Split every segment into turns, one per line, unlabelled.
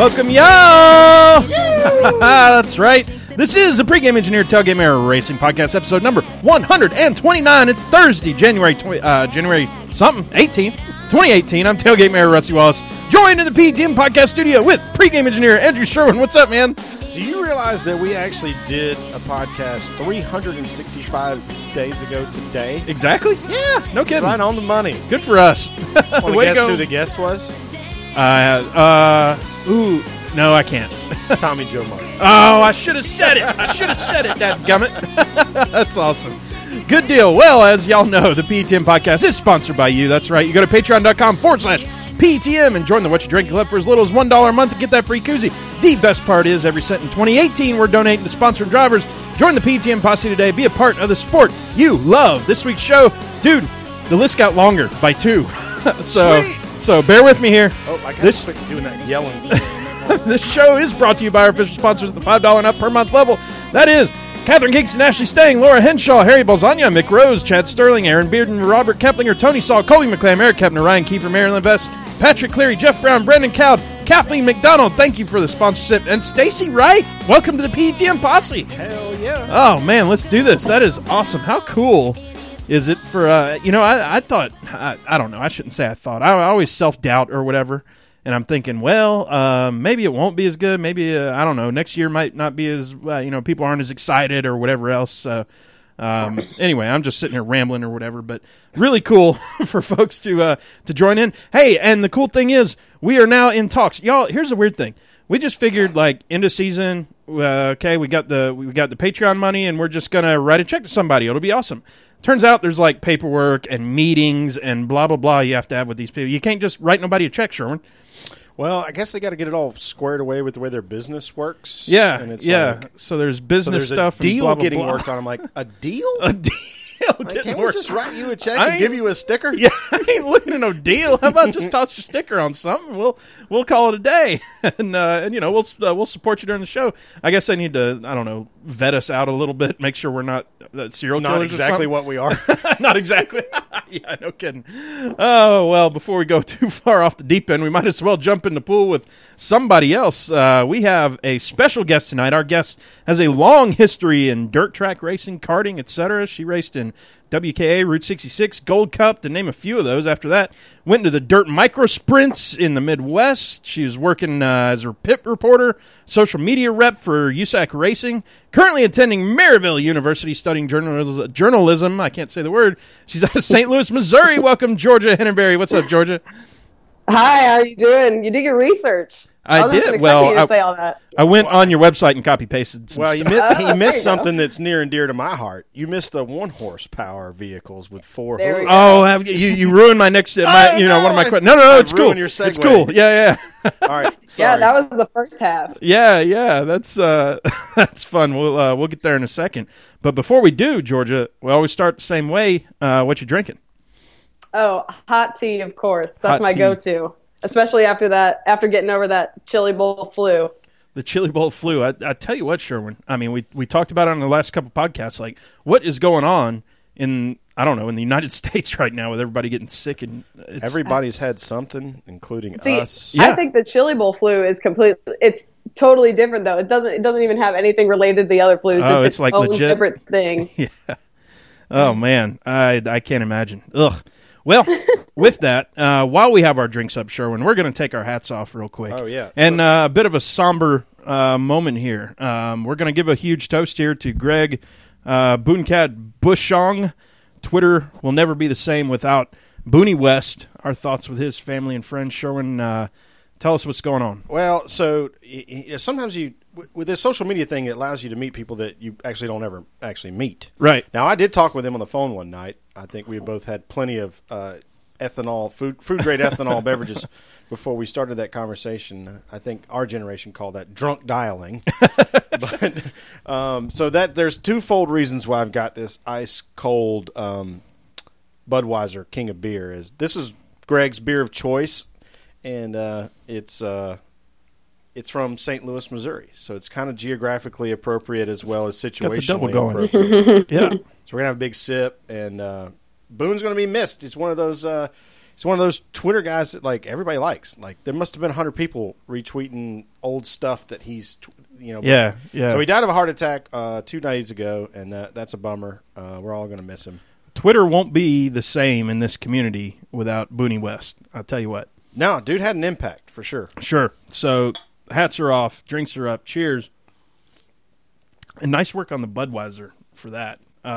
Welcome, y'all! That's right. This is the Pregame Engineered Tailgate Mirror Racing Podcast, episode number 129. It's Thursday, January 18th, 2018. I'm Tailgate Mirror Rusty Wallace, joined in the PTM Podcast studio with Pregame Engineer Andrew Sherwin. What's up, man?
Do you realize that we actually did a podcast 365 days ago today?
Exactly. Yeah, no kidding.
Right on the money.
Good for us.
Want to guess who the guest was?
No, I can't.
Tommy Joe Martin.
Oh, I should have said it. Dadgummit. That's awesome. Good deal. Well, as y'all know, the PTM Podcast is sponsored by you. That's right. You go to patreon.com/PTM and join the What You Drink Club for as little as $1 a month to get that free koozie. The best part is every cent in 2018 we're donating to sponsored drivers. Join the PTM Posse today. Be a part of the sport you love. This week's show, dude, the list got longer by 2. So bear with me here.
Oh, I got to quit doing that yelling.
This show is brought to you by our official sponsors at the $5 and up per month level. That is Catherine Kingston, Ashley Stang, Laura Henshaw, Harry Bolzania, Mick Rose, Chad Sterling, Aaron Bearden, Robert Keplinger, Tony Saul, Colby McClam, Eric Kepner, Ryan Kiefer, Marilyn Vest, Patrick Cleary, Jeff Brown, Brendan Cowd, Kathleen McDonald. Thank you for the sponsorship. And Stacy Wright, welcome to the PTM Posse.
Hell yeah.
Oh, man, let's do this. That is awesome. How cool is it for, I thought, I don't know, I shouldn't say I thought. I always self-doubt or whatever. And I'm thinking, well, maybe it won't be as good. Maybe, I don't know, next year might not be as, people aren't as excited or whatever else. So, anyway, I'm just sitting here rambling or whatever. But really cool for folks to join in. Hey, and the cool thing is we are now in talks. Y'all, here's the weird thing. We just figured, end of season, okay, we got the Patreon money, and we're just going to write a check to somebody. It'll be awesome. Turns out there's, paperwork and meetings and blah, blah, blah you have to have with these people. You can't just write nobody a check, Sherwin.
Well, I guess they got to get it all squared away with the way their business works.
Yeah,
and it's
so there's business stuff.
A deal
and blah, blah,
getting
blah.
worked on. I'm like, a deal?
A deal?
Can't we just write you a check and give you a sticker?
Yeah, I ain't looking at no deal. How about just toss your sticker on something? We'll call it a day, and we'll support you during the show. I guess I need to vet us out a little bit, make sure we're not serial killers.
Not exactly what we are.
Not exactly. Yeah, no kidding. Oh well, before we go too far off the deep end, we might as well jump in the pool with somebody else. We have a special guest tonight. Our guest has a long history in dirt track racing, karting, etc. She raced in WKA, Route 66, Gold Cup, to name a few of those. After that, went into the dirt micro sprints in the Midwest. She was working as a pit reporter, social media rep for USAC Racing. Currently attending Maryville University, studying journalism. I can't say the word. She's out of St. Louis, Missouri. Welcome, Georgia Henneberry. What's up, Georgia?
Hi, how are you doing? You did your research.
I did.
Well, you to say all that.
I went on your website and copy-pasted some stuff.
You missed something that's near and dear to my heart. You missed the 1-horsepower vehicles with 4 hooves.
Oh, you ruined my next, one of my questions. No, it's cool.
Your segue.
It's cool. Yeah.
All right. Sorry.
Yeah, that was the first half.
Yeah. That's that's fun. We'll get there in a second. But before we do, Georgia, we always start the same way. What you drinking?
Oh, hot tea, of course. That's
Hot
my
tea.
Go-to, especially after getting over that Chili Bowl flu.
The Chili Bowl flu. I tell you what, Sherwin. I mean, we talked about it on the last couple podcasts. What is going on in the United States right now with everybody getting sick and
everybody's had something, including us.
Yeah.
I think the Chili Bowl flu is it's totally different though. It doesn't even have anything related to the other flus.
Oh,
it's
like
own
legit
separate thing.
Yeah. Oh man, I can't imagine. Ugh. Well, with that, while we have our drinks up, Sherwin, we're going to take our hats off real quick.
Oh, yeah.
And a bit of a somber moment here. We're going to give a huge toast here to Greg Booncat Bushong. Twitter will never be the same without Booney West. Our thoughts with his family and friends. Sherwin, tell us what's going on.
Well, so sometimes with this social media thing, it allows you to meet people that you actually don't ever actually meet.
Right.
Now, I did talk with him on the phone one night. I think we both had plenty of ethanol, food-grade ethanol beverages before we started that conversation. I think our generation called that drunk dialing. But so that there's twofold reasons why I've got this ice-cold Budweiser King of Beer. This is Greg's beer of choice, and it's from St. Louis, Missouri. So it's kind of geographically appropriate as well as situationally appropriate.
Yeah.
So we're going to have a big sip, and Boone's going to be missed. It's one of those he's one of those Twitter guys that like everybody likes. Like there must have been 100 people retweeting old stuff that he's,
Yeah.
So he died of a heart attack 2 days ago, and that's a bummer. We're all going to miss him.
Twitter won't be the same in this community without Booney West. I'll tell you what.
No, dude had an impact for sure.
Sure. So hats are off, drinks are up. Cheers. And nice work on the Budweiser for that.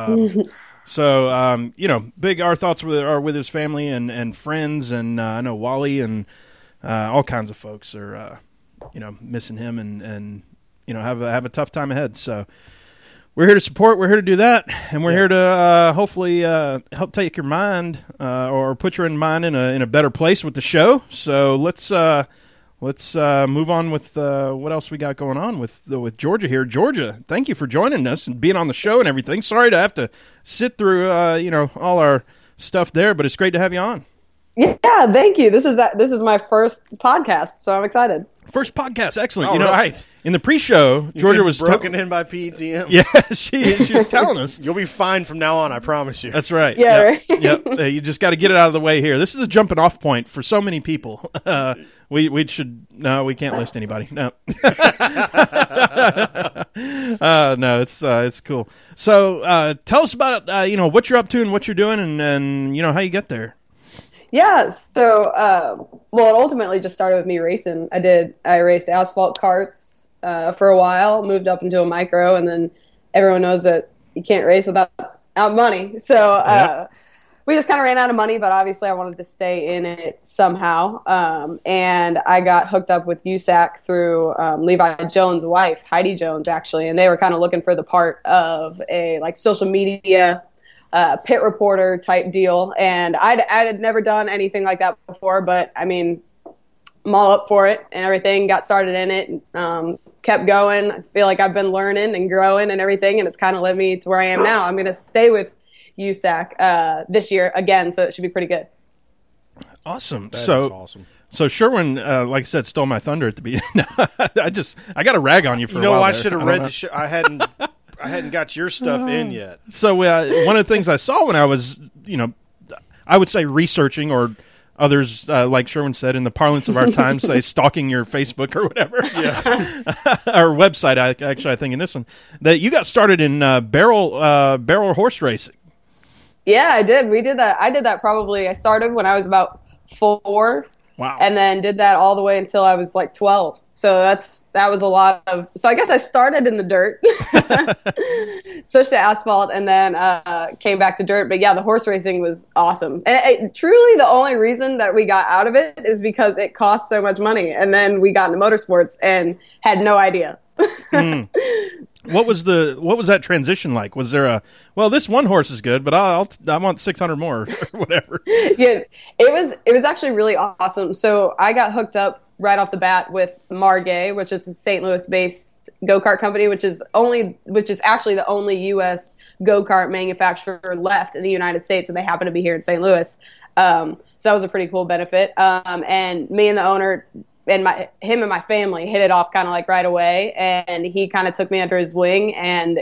So, big our thoughts are with his family and friends, and I know Wally and all kinds of folks are, missing him and have a tough time ahead. So we're here to support. We're here to do that, and we're here to hopefully help take your mind or put your mind in a better place with the show. So let's move on with what else we got going on with Georgia here. Georgia, thank you for joining us and being on the show and everything. Sorry to have to sit through all our stuff there, but it's great to have you on.
Yeah, thank you. This is my first podcast, so I'm excited.
First podcast, excellent.
All right.
In the pre-show, Georgia was
broken in by PETM.
Yeah, she was telling us.
You'll be fine from now on, I promise you.
That's right.
Yeah,
Yep.
right.
Yep. You just got to get it out of the way here. This is a jumping off point for so many people. We can't list anybody. No. No, it's cool. So tell us about what you're up to and what you're doing and how you get there.
Yeah, so it ultimately just started with me racing. I raced asphalt carts for a while, moved up into a micro, and then everyone knows that you can't race without money. So we just kind of ran out of money, but obviously I wanted to stay in it somehow. And I got hooked up with USAC through Levi Jones' wife, Heidi Jones, actually, and they were kind of looking for the part of a social media pit reporter type deal, and I had never done anything like that before, but I mean, I'm all up for it and everything. Got started in it, kept going. I feel like I've been learning and growing and everything, and it's kind of led me to where I am now. I'm going to stay with USAC this year again, so it should be pretty good.
Awesome.
That is awesome.
So Sherwin, like I said, stole my thunder at the beginning. I got to rag on you for a while.
I should have read the show. I hadn't got your stuff in yet.
So one of the things I saw when I was, I would say researching, or others, like Sherwin said, in the parlance of our time, say stalking your Facebook or whatever, or website. I think in this one that you got started in barrel horse racing.
Yeah, I did. We did that. I did that probably. I started when I was about 4.
Wow.
And then did that all the way until I was like 12. So that was a lot of. So I guess I started in the dirt, switched to asphalt, and then came back to dirt. But yeah, the horse racing was awesome. And truly, the only reason that we got out of it is because it cost so much money. And then we got into motorsports and had no idea.
What was that transition like? Was there this one horse is good, but I want 600 more or whatever?
Yeah, it was actually really awesome. So I got hooked up right off the bat with Margay, which is a St. Louis-based go-kart company, which is actually the only U.S. go-kart manufacturer left in the United States, and they happen to be here in St. Louis. So that was a pretty cool benefit. And me and the owner and him and my family hit it off kind of like right away, and he kind of took me under his wing, and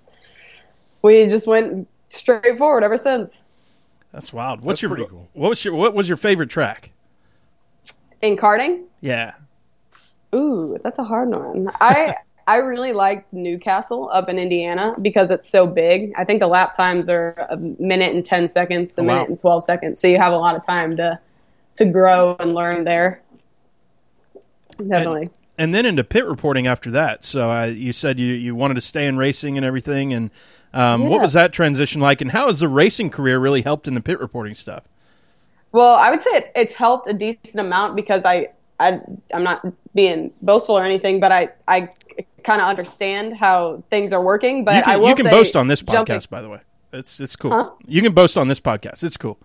we just went straight forward ever since.
That's wild.
That's pretty cool.
What was your favorite track
in karting?
Yeah.
Ooh, that's a hard one. I really liked Newcastle up in Indiana because it's so big. I think the lap times are 1 minute and 10 seconds, minute and 12 seconds, so you have a lot of time to grow and learn there. Definitely.
And then into pit reporting after that. So you said you wanted to stay in racing and everything. And what was that transition like? And how has the racing career really helped in the pit reporting stuff?
Well, I would say it's helped a decent amount because I'm not being boastful or anything, but I kind of understand how things are working. But
you can boast on this podcast, by the way. It's cool.
Huh?
You can boast on this podcast. It's cool.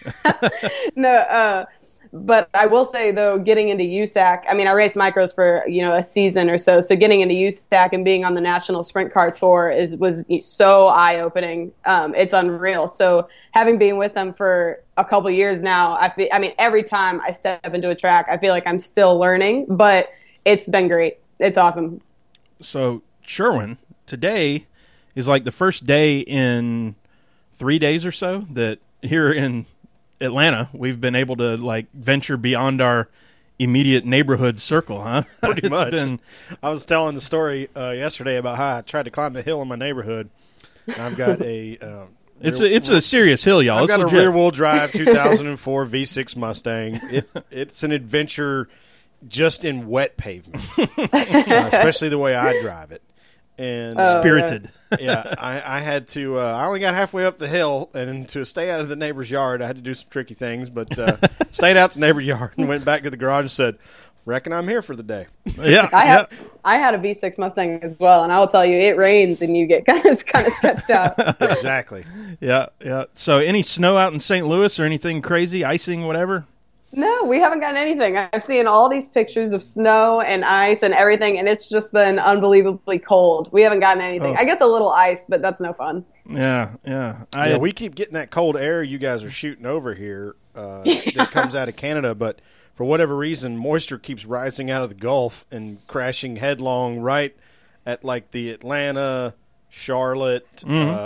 No, but I will say, though, getting into USAC, I mean, I raced micros for, a season or so. So getting into USAC and being on the National Sprint Car Tour was so eye-opening. It's unreal. So having been with them for a couple years now, every time I step into a track, I feel like I'm still learning, but it's been great. It's awesome.
So, Sherwin, today is like the first day in 3 days or so that here in Atlanta, we've been able to like venture beyond our immediate neighborhood circle, huh?
Pretty much. I was telling the story yesterday about how I tried to climb a hill in my neighborhood. I've got a
it's a serious hill, y'all.
I've
It's
got a
legit.
rear-wheel drive 2004 V6 Mustang. It's an adventure just in wet pavement, especially the way I drive it. And
Spirited.
yeah, I had to. I only got halfway up the hill, and to stay out of the neighbor's yard, I had to do some tricky things. But stayed out the neighbor's yard and went back to the garage and said, "Reckon I'm here for the day."
Yeah,
I had a V6 Mustang as well, and I will tell you, it rains and you get kind of sketched out.
Exactly.
yeah. So, any snow out in St. Louis or anything crazy, icing, whatever?
No, we haven't gotten anything. I've seen all these pictures of snow and ice and everything, and it's just been unbelievably cold. We haven't gotten anything.
Oh.
I guess a little ice, but that's no fun.
Yeah.
We keep getting that cold air you guys are shooting over here that comes out of Canada, but for whatever reason, moisture keeps rising out of the Gulf and crashing headlong right at like the Atlanta, Charlotte,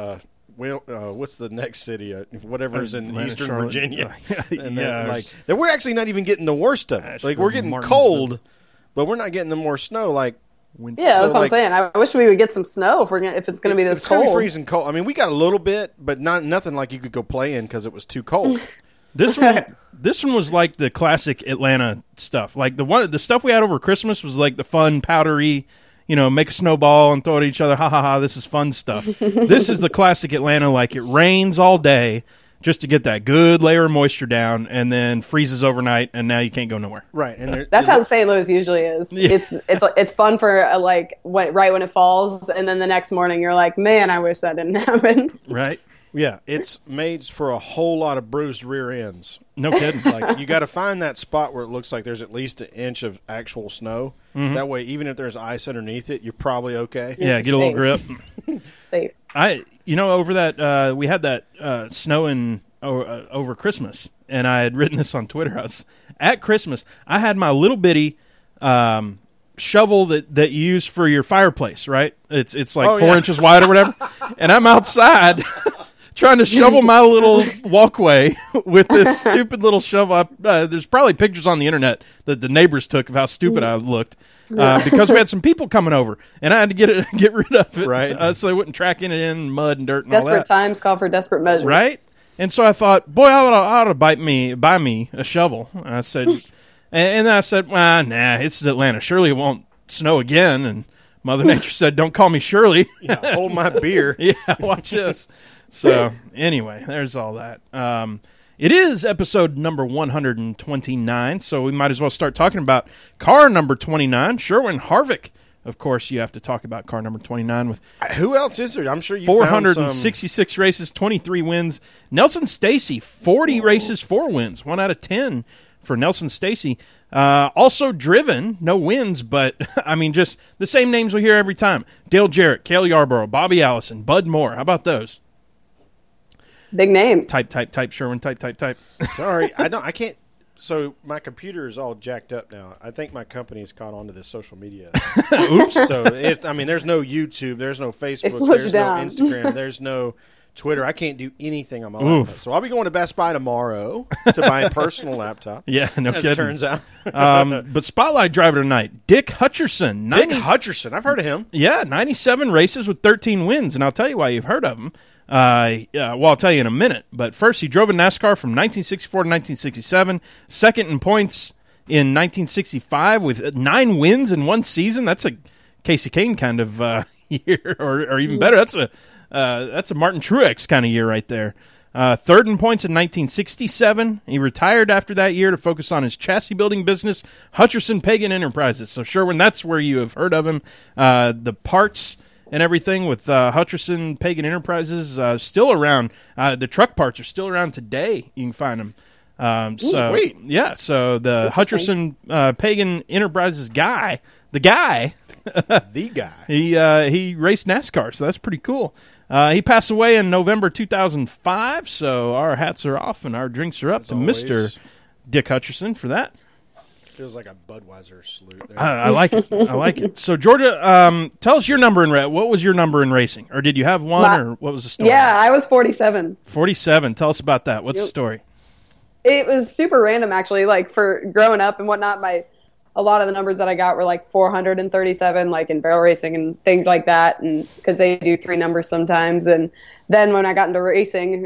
what's the next city? Whatever's in
Atlanta,
Eastern
Charlotte.
Virginia. And
Yeah.
we're actually not even getting the worst of it. Like, we're getting
Martinsville.
cold, but we're not getting the more snow. Like,
Yeah, that's what I'm
like,
saying. I wish we would get some snow if it's going to be this
it's going to
cold.
be freezing cold. I mean, we got a little bit, but nothing like you could go play in because it was too cold.
This one was like the classic Atlanta stuff. Like the stuff we had over Christmas was like the fun, powdery, make a snowball and throw it at each other. Ha ha ha! This is fun stuff. This is the classic Atlanta. Like, it rains all day just to get that good layer of moisture down, and then freezes overnight, and now you can't go nowhere.
Right, and
That's how St. Louis usually is.
Yeah.
It's fun for right when it falls, and then the next morning you're like, man, I wish that didn't happen.
Right?
Yeah, it's made for a whole lot of bruised rear ends.
No kidding.
Like, you got to find that spot where it looks like there's at least an inch of actual snow.
Mm-hmm.
That way, even if there's ice underneath it, you're probably okay.
Yeah, get a little grip.
Safe.
Over that, we had that snow over Christmas, and I had written this on Twitter. At Christmas, I had my little bitty shovel that you use for your fireplace, right? It's like 4 inches wide or whatever, and I'm outside trying to shovel my little walkway with this stupid little shovel. There's probably pictures on the internet that the neighbors took of how stupid I looked. Because we had some people coming over, and I had to get rid of it,
right?
So they wouldn't track it in mud and dirt and all
Desperate
that.
times call for desperate measures.
Right? And so I thought, boy, I ought to buy me a shovel. And I said, and then I said, well, nah, it's Atlanta. Surely it won't snow again. And Mother Nature said, don't call me Shirley.
Yeah, hold my beer.
Yeah, watch this. So anyway, there's all that. It is episode number 129, so we might as well start talking about car number 29, Sherwin Harvick. Of course, you have to talk about car number 29 with
Who else is there? I'm sure you
466 races, 23 wins. Nelson Stacy, 40 races, 4 wins, 1 out of 10 for Nelson Stacy. Also driven, no wins, but I mean, just the same names we hear every time. Dale Jarrett, Cale Yarborough, Bobby Allison, Bud Moore. How about those?
Big names.
Type, Sherwin, type.
Sorry, I can't. So my computer is all jacked up now. I think my company has caught on to this social media.
Oops.
So there's no YouTube, there's no Facebook,
slowed
there's
you
no
down.
Spectrum, there's no Twitter. I can't do anything on my laptop. So I'll be going to Best Buy tomorrow to buy a personal laptop.
Yeah, no
as
kidding.
it turns out.
But Spotlight driver tonight, Dick Hutcherson.
Dick Hutcherson, I've heard of him.
Yeah, 97 races with 13 wins, and I'll tell you why you've heard of him. I'll tell you in a minute. But first, he drove in NASCAR from 1964 to 1967, second in points in 1965 with 9 wins in one season. That's a Casey Kane kind of year, or even better. That's a Martin Truex kind of year right there. Third in points in 1967. He retired after that year to focus on his chassis building business, Hutcherson Pagan Enterprises. So Sherwin, that's where you have heard of him. The parts and everything with Hutcherson Pagan Enterprises still around. The truck parts are still around today. You can find them.
Sweet.
Yeah, so the Hutcherson Pagan Enterprises guy, the guy, he raced NASCAR, so that's pretty cool. He passed away in November 2005, so our hats are off and our drinks are up to Mr. Dick Hutcherson for that.
Feels like a Budweiser salute there.
I like it. I like it. So, Georgia, tell us your number in what was your number in racing? Or did you have one, or what was the story?
Yeah, I was 47.
47. Tell us about that. What's the story?
It was super random, actually. Like for growing up and whatnot, a lot of the numbers that I got were like 437, like in barrel racing and things like that, and because they do 3 numbers sometimes. And then when I got into racing,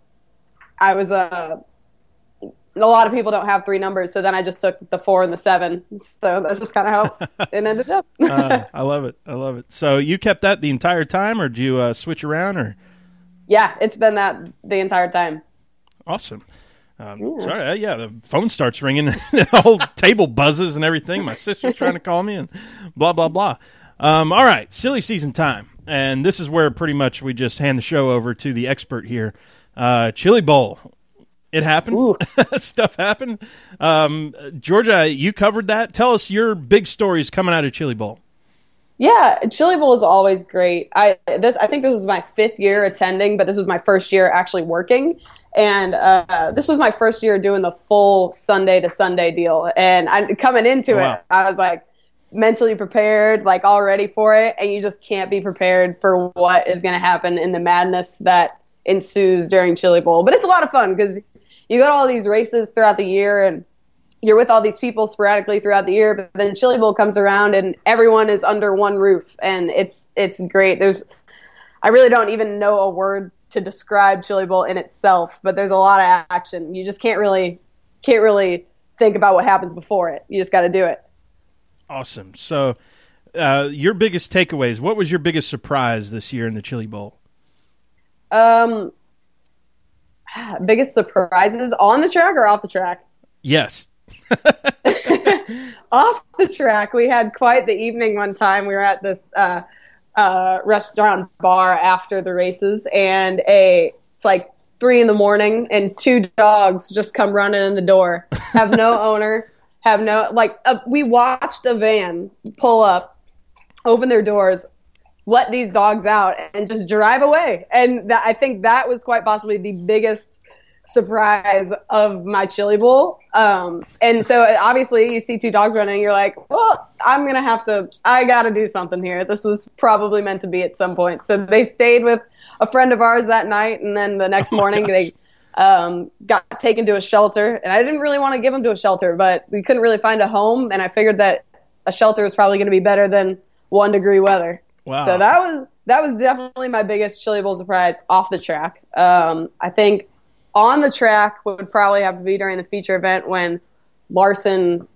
a lot of people don't have 3 numbers, so then I just took the 4 and the 7. So that's just kind of how it ended up.
I love it. I love it. So you kept that the entire time, or did you switch around? Or
Yeah, it's been that the entire time.
Awesome. Sorry, the phone starts ringing, the whole table buzzes and everything. My sister's trying to call me, and blah blah blah. All right, silly season time, and this is where pretty much we just hand the show over to the expert here. Chili Bowl. It happened. Stuff happened. Georgia, you covered that. Tell us your big stories coming out of Chili Bowl.
Yeah, Chili Bowl is always great. I think this was my 5th year attending, but this was my first year actually working. And this was my first year doing the full Sunday to Sunday deal. And coming into it, I was like mentally prepared, like all ready for it. And you just can't be prepared for what is going to happen in the madness that ensues during Chili Bowl. But it's a lot of fun because you go to all these races throughout the year and you're with all these people sporadically throughout the year, but then Chili Bowl comes around and everyone is under one roof, and it's great. I really don't even know a word to describe Chili Bowl in itself, but there's a lot of action. You just can't really think about what happens before it. You just got to do it.
Awesome. So, your biggest takeaways. What was your biggest surprise this year in the Chili Bowl?
Biggest surprises on the track or off the track?
Yes.
Off the track, we had quite the evening one time. We were at this restaurant bar after the races, and it's like 3 a.m, and 2 dogs just come running in the door. Have no owner. We watched a van pull up, open their doors, let these dogs out, and just drive away. And I think that was quite possibly the biggest surprise of my Chili Bowl. And so obviously you see 2 dogs running, you're like, well, I got to do something here. This was probably meant to be at some point. So they stayed with a friend of ours that night. And then the next morning they got taken to a shelter, and I didn't really want to give them to a shelter, but we couldn't really find a home. And I figured that a shelter was probably going to be better than 1-degree weather.
Wow.
So that was definitely my biggest Chili Bowl surprise off the track. I think on the track would probably have to be during the feature event when Larson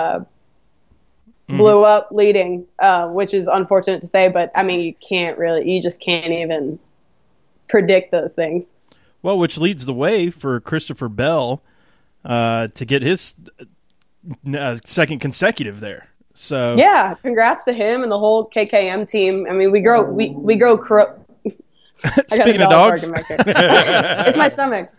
blew up leading, which is unfortunate to say, but I mean, you just can't even predict those things.
Well, which leads the way for Christopher Bell to get his second consecutive there. So
yeah, congrats to him and the whole KKM team. I mean, we grow.
Speaking of dogs,
it's my stomach.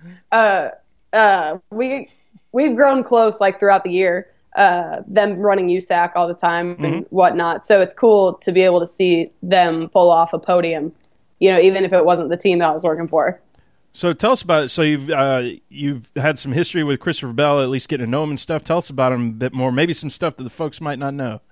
We've grown close like throughout the year. Them running USAC all the time and whatnot. So it's cool to be able to see them pull off a podium. Even if it wasn't the team that I was working for.
So tell us about it. So you've had some history with Christopher Bell, at least getting to know him and stuff. Tell us about him a bit more. Maybe some stuff that the folks might not know.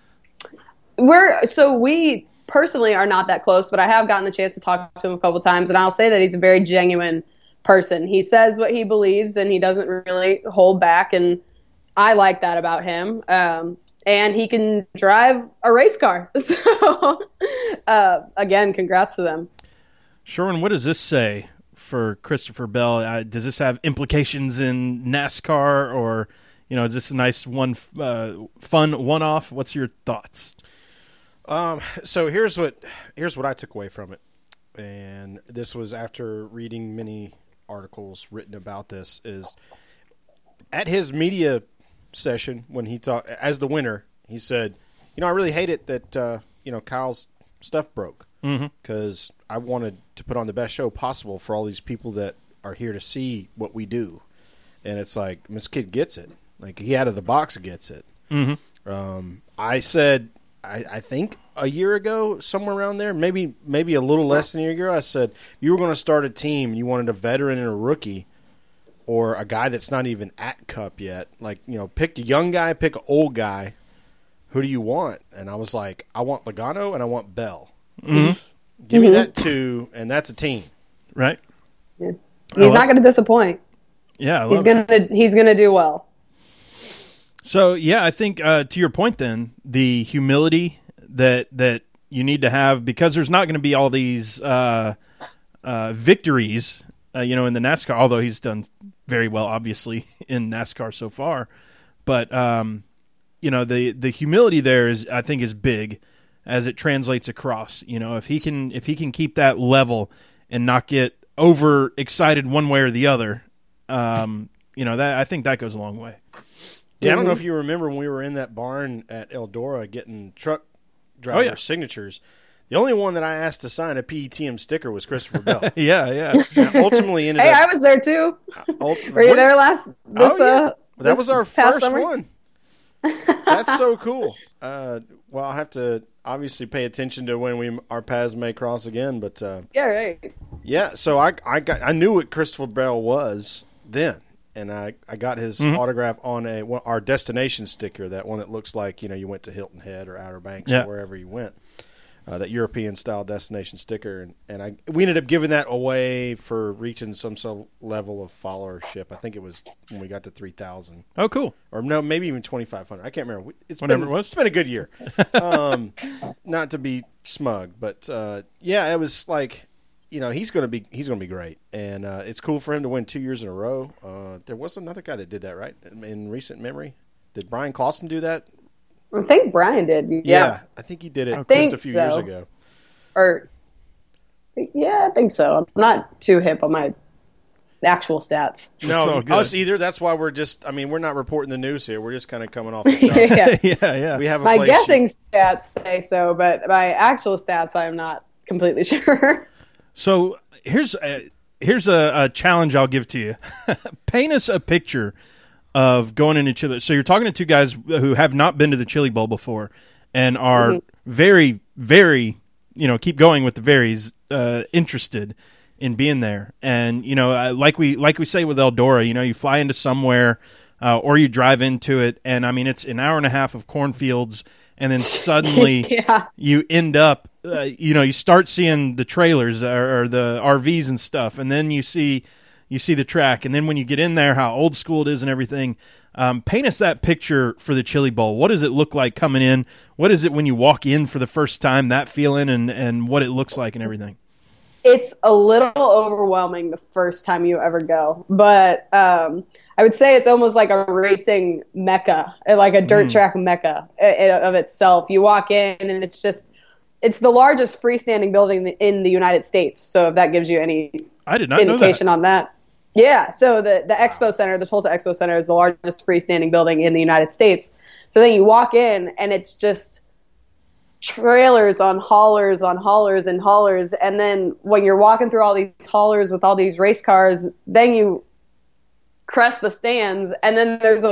We personally are not that close, but I have gotten the chance to talk to him a couple times, and I'll say that he's a very genuine person. He says what he believes, and he doesn't really hold back, and I like that about him. And he can drive a race car. So, again, congrats to them.
Sherwin, what does this say for Christopher Bell? Does this have implications in NASCAR, or is this a nice fun one-off? What's your thoughts?
So here's what I took away from it, and this was after reading many articles written about this. Is at his media session when he talked as the winner, he said, I really hate it that Kyle's stuff broke because I wanted to put on the best show possible for all these people that are here to see what we do, and it's like this kid gets it, like he out of the box gets it. I said. I think a year ago, somewhere around there, maybe a little less than a year ago, I said, if you were going to start a team, you wanted a veteran and a rookie, or a guy that's not even at Cup yet. Like, pick a young guy, pick an old guy. Who do you want? And I was like, I want Logano and I want Bell. Give me that 2, and that's a team.
Right.
Yeah. He's not going to disappoint.
Yeah, I
he's
love it.
he's gonna do well.
So yeah, I think to your point, then the humility that you need to have, because there's not going to be all these victories, in the NASCAR. Although he's done very well, obviously, in NASCAR so far, but the humility there I think is big as it translates across. If he can keep that level and not get over excited one way or the other, that I think that goes a long way.
Yeah, I don't know if you remember when we were in that barn at Eldora getting truck driver signatures. The only one that I asked to sign a PETM sticker was Christopher Bell.
Yeah.
And ultimately ended
Hey,
up.
I was there too. Were you there last?
That was our first
summer?
one. That's so cool. Well, I'll have to obviously pay attention to when our paths may cross again. But
yeah, right.
Yeah, so I knew what Christopher Bell was then. And I got his autograph on our destination sticker, that one that looks like you went to Hilton Head or Outer Banks or wherever you went, that European style destination sticker, and we ended up giving that away for reaching some level of followership. I think it was when we got to 3,000.
Oh, cool.
Or no, maybe even 2,500. I can't remember. It was. It's been a good year. Not to be smug, but it was like. He's going to be great, and it's cool for him to win 2 years in a row. There was another guy that did that, right? In recent memory, did Brian Clausen do that?
I think Brian did.
Yeah, I think he did it just a few years ago.
I think so. I'm not too hip on my actual stats.
No, us either. That's why we're not reporting the news here. We're just kind of coming off the top.
Yeah.
We have
my guessing stats say so, but my actual stats, I'm not completely sure.
So here's a challenge I'll give to you. Paint us a picture of going into Chili. So you're talking to two guys who have not been to the Chili Bowl before and are very, very, keep going with the varies, interested in being there. And like we say with Eldora, you fly into somewhere or you drive into it, and it's an hour and a half of cornfields, and then suddenly you end up. You start seeing the trailers or the RVs and stuff, and then you see the track, and then when you get in there, how old school it is and everything. Paint us that picture for the Chili Bowl. What does it look like coming in? What is it when you walk in for the first time, that feeling and what it looks like and everything?
It's a little overwhelming the first time you ever go, but I would say it's almost like a racing mecca, like a dirt track mecca of itself. You walk in, and it's the largest freestanding building in the United States. So if that gives you any indication on that. Yeah, so the Expo Center, the Tulsa Expo Center, is the largest freestanding building in the United States. So then you walk in, and it's just trailers on haulers and haulers. And then when you're walking through all these haulers with all these race cars, then you crest the stands, and then there's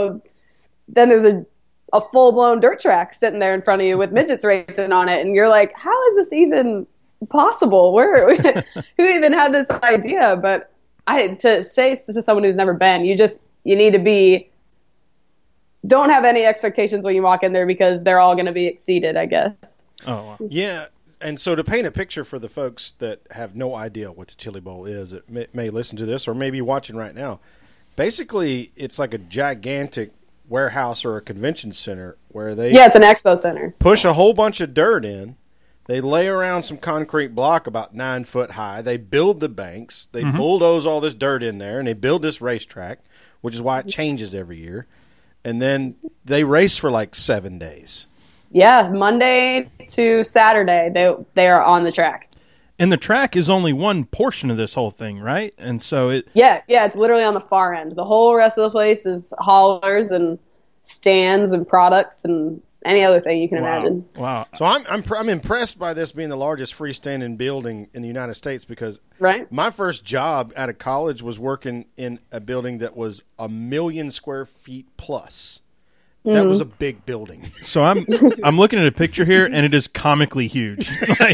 a full-blown dirt track sitting there in front of you with midgets racing on it, and you're like, how is this even possible? Who even had this idea? But to say to someone who's never been, you need to don't have any expectations when you walk in there, because they're all going to be exceeded, I guess.
Oh, wow.
Yeah, and so to paint a picture for the folks that have no idea what the Chili Bowl is, that may listen to this or maybe watching right now, basically it's like a gigantic warehouse or a convention center where
it's an expo center.
Push a whole bunch of dirt in. They lay around some concrete block about 9 foot high. They build the banks. They bulldoze all this dirt in there, and they build this racetrack, which is why it changes every year. And then they race for like 7 days.
Yeah, Monday to Saturday they are on the track.
And the track is only one portion of this whole thing, right? And so
it's literally on the far end. The whole rest of the place is haulers and stands and products and any other thing you can imagine.
Wow.
So I'm impressed by this being the largest freestanding building in the United States, because my first job out of college was working in a building that was 1 million square feet plus. That was a big building.
So I'm looking at a picture here, and it is comically huge.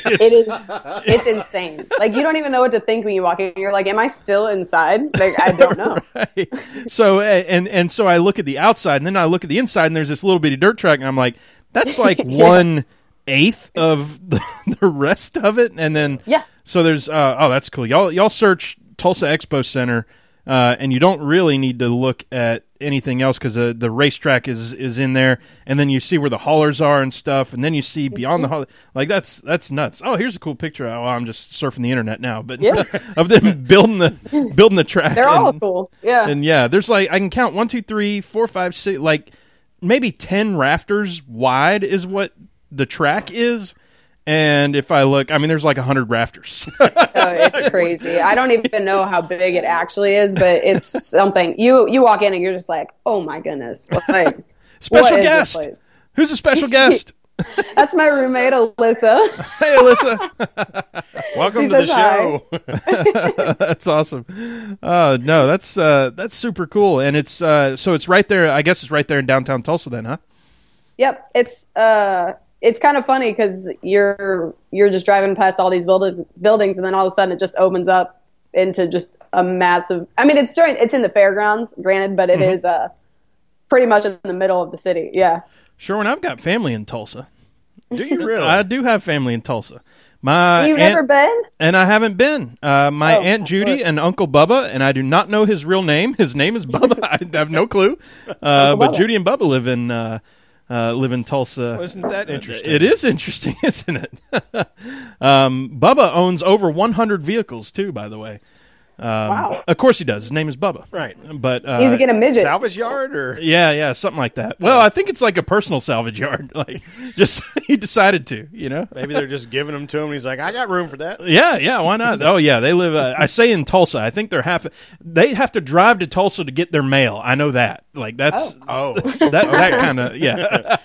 It's insane. Like, you don't even know what to think when you walk in. You're like, am I still inside? Like, I don't know.
Right. So and so I look at the outside, and then I look at the inside, and there's this little bitty dirt track, and I'm like, that's like 1/8 of the rest of it. And then so there's that's cool. Y'all search Tulsa Expo Center. and you don't really need to look at anything else because the racetrack is in there, and then you see where the haulers are and stuff, and then you see beyond the hauler. Like that's nuts. Oh, here's a cool picture. Oh, I'm just surfing the internet now, but of them building the track.
They're all cool. Yeah,
and yeah, there's like I can count 1, 2, 3, 4, 5, 6, like maybe 10 rafters wide is what the track is. And if I look, I mean, there's like 100 rafters.
It's crazy. I don't even know how big it actually is, but it's something. You walk in and you're just like, oh my goodness. Like,
special guest. Who's a special guest?
That's my roommate, Alyssa.
Hey, Alyssa.
Welcome to the show.
That's awesome. No, that's super cool. And it's so it's right there. I guess it's right there in downtown Tulsa then, huh?
Yep. It's kind of funny because you're just driving past all these buildings, and then all of a sudden it just opens up into just a massive. I mean, it's in the fairgrounds, granted, but it is pretty much in the middle of the city. Yeah.
Sure. I've got family in Tulsa.
Do you really?
I do have family in Tulsa.
You've never been?
And I haven't been. My Aunt Judy and Uncle Bubba, and I do not know his real name. His name is Bubba. I have no clue. But Judy and Bubba live in Tulsa.
Well, isn't that interesting?
It is interesting, isn't it? Bubba owns over 100 vehicles, too, by the way.
Wow.
Of course he does. His name is Bubba.
Right.
But
he's getting a midget.
Salvage yard or?
Yeah, something like that. Well, I think it's like a personal salvage yard. Like, just he decided to,
Maybe they're just giving them to him, and he's like, I got room for that.
Yeah, why not? Oh, yeah, they live, I say in Tulsa. I think they have to drive to Tulsa to get their mail. I know that. Like, that's, that kind of, yeah.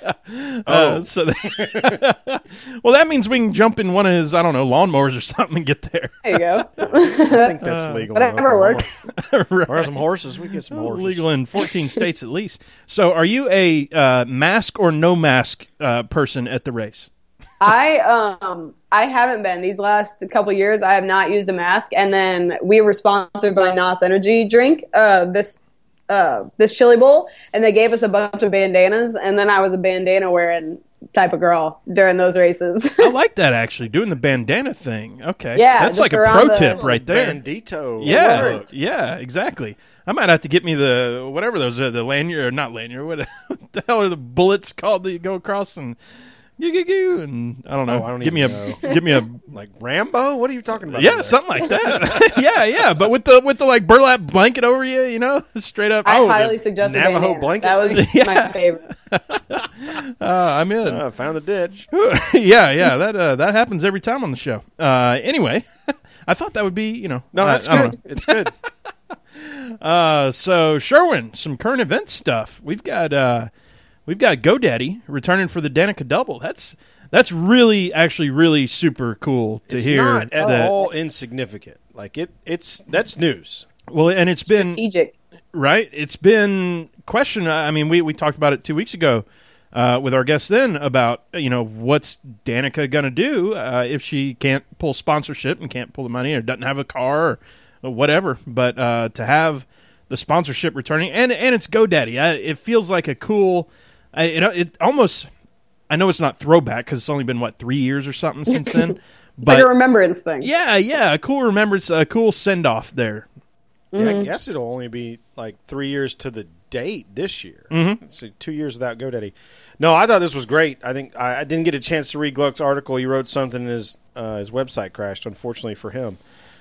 Well, that means we can jump in one of his, I don't know, lawnmowers or something and get there.
There you go.
I think that's legal.
Whatever works.
Right. Or some horses. We get some horses.
Legal in 14 states at least. So are you a mask or no mask person at the race?
I haven't been. These last couple years, I have not used a mask. And then we were sponsored by NOS Energy Drink, this chili bowl, and they gave us a bunch of bandanas. And then I was a bandana wearing type of girl during those races.
I like that, actually, doing the bandana thing. Okay.
Yeah.
That's like a pro tip right there.
Bandito.
Yeah, exactly. I might have to get me the, whatever those are, the lanyard, or not lanyard, what the hell are the bullets called that you go across and and I don't know.
I don't
give me a
like Rambo. What are you talking about?
Yeah, something like that. yeah. But with the like burlap blanket over you, straight up.
I highly suggest
Navajo blanket.
That was my favorite.
I'm in.
Found the ditch.
yeah. That happens every time on the show. Anyway, I thought that would be
No, that's good. It's good.
So Sherwin, some current event stuff. We've got GoDaddy returning for the Danica Double. That's really super cool to hear.
It's not at all insignificant. Like that's news.
Well, and it's
strategic.
Right. It's been questioned. I mean, we talked about it 2 weeks ago with our guest then about what's Danica going to do if she can't pull sponsorship and can't pull the money or doesn't have a car or whatever. But to have the sponsorship returning and it's GoDaddy, it feels like a cool. It almost. I know it's not throwback because it's only been 3 years or something since then.
It's like a remembrance thing.
Yeah, a cool remembrance, a cool send off there.
Yeah, I guess it'll only be like 3 years to the date this year.
Mm-hmm.
So 2 years without GoDaddy. No, I thought this was great. I think I didn't get a chance to read Gluck's article. He wrote something, and his website crashed, unfortunately for him.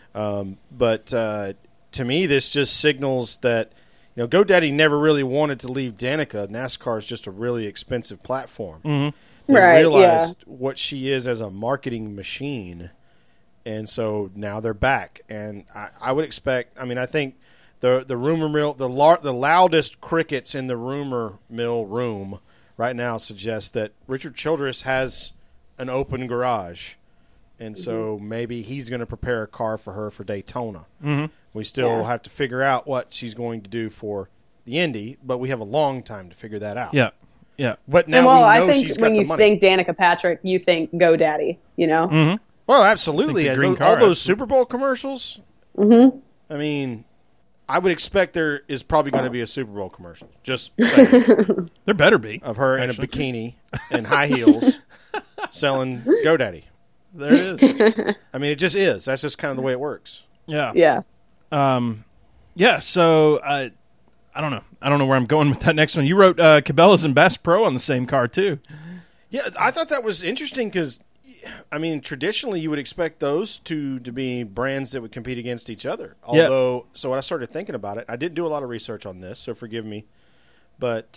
But to me, this just signals that. GoDaddy never really wanted to leave Danica. NASCAR is just a really expensive platform.
Mm-hmm.
They realized what she is as a marketing machine, and so now they're back. And I would expect. I mean, I think the rumor mill, the loudest crickets in the rumor mill room right now suggest that Richard Childress has an open garage, and so maybe he's going to prepare a car for her for Daytona.
Mm-hmm.
We still have to figure out what she's going to do for the Indy, but we have a long time to figure that out.
Yeah.
But now we know
I think
she's got the money.
when you think Danica Patrick, you think GoDaddy,
Mm-hmm.
Well, absolutely. All those Super Bowl commercials.
Mm-hmm.
I mean, I would expect there is probably going to be a Super Bowl commercial. Just saying,
There better be.
of her in a bikini and high heels selling GoDaddy.
There it is.
I mean, it just is. That's just kind of the way it works.
Yeah.
Yeah.
Yeah, so I don't know. I don't know where I'm going with that next one. You wrote Cabela's and Bass Pro on the same car, too.
Yeah, I thought that was interesting because, I mean, traditionally you would expect those two to be brands that would compete against each other. Although, so when I started thinking about it, I did do a lot of research on this, so forgive me. But,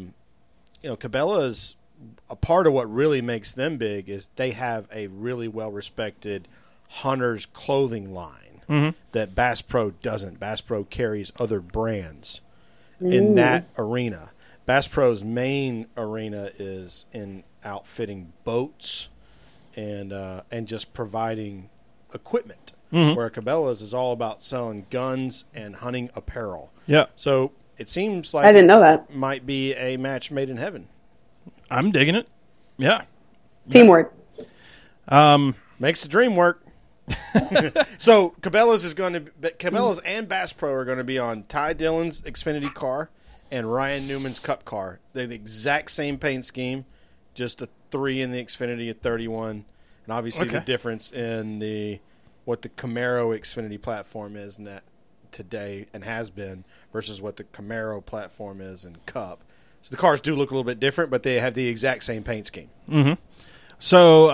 Cabela's, a part of what really makes them big is they have a really well-respected hunter's clothing line that Bass Pro doesn't. Bass Pro carries other brands in that arena. Bass Pro's main arena is in outfitting boats and just providing equipment, where Cabela's is all about selling guns and hunting apparel.
Yeah.
So it seems like
I didn't know that.
might be a match made in heaven.
I'm digging it. Yeah.
Teamwork.
Makes the dream work. So Cabela's and Bass Pro are going to be on Ty Dillon's Xfinity car and Ryan Newman's Cup car. They're the exact same paint scheme, just a 3 in the Xfinity, a 31, and obviously the difference in what the Camaro Xfinity platform is in that today and has been versus what the Camaro platform is in Cup. So the cars do look a little bit different, but they have the exact same paint scheme.
Mm-hmm. So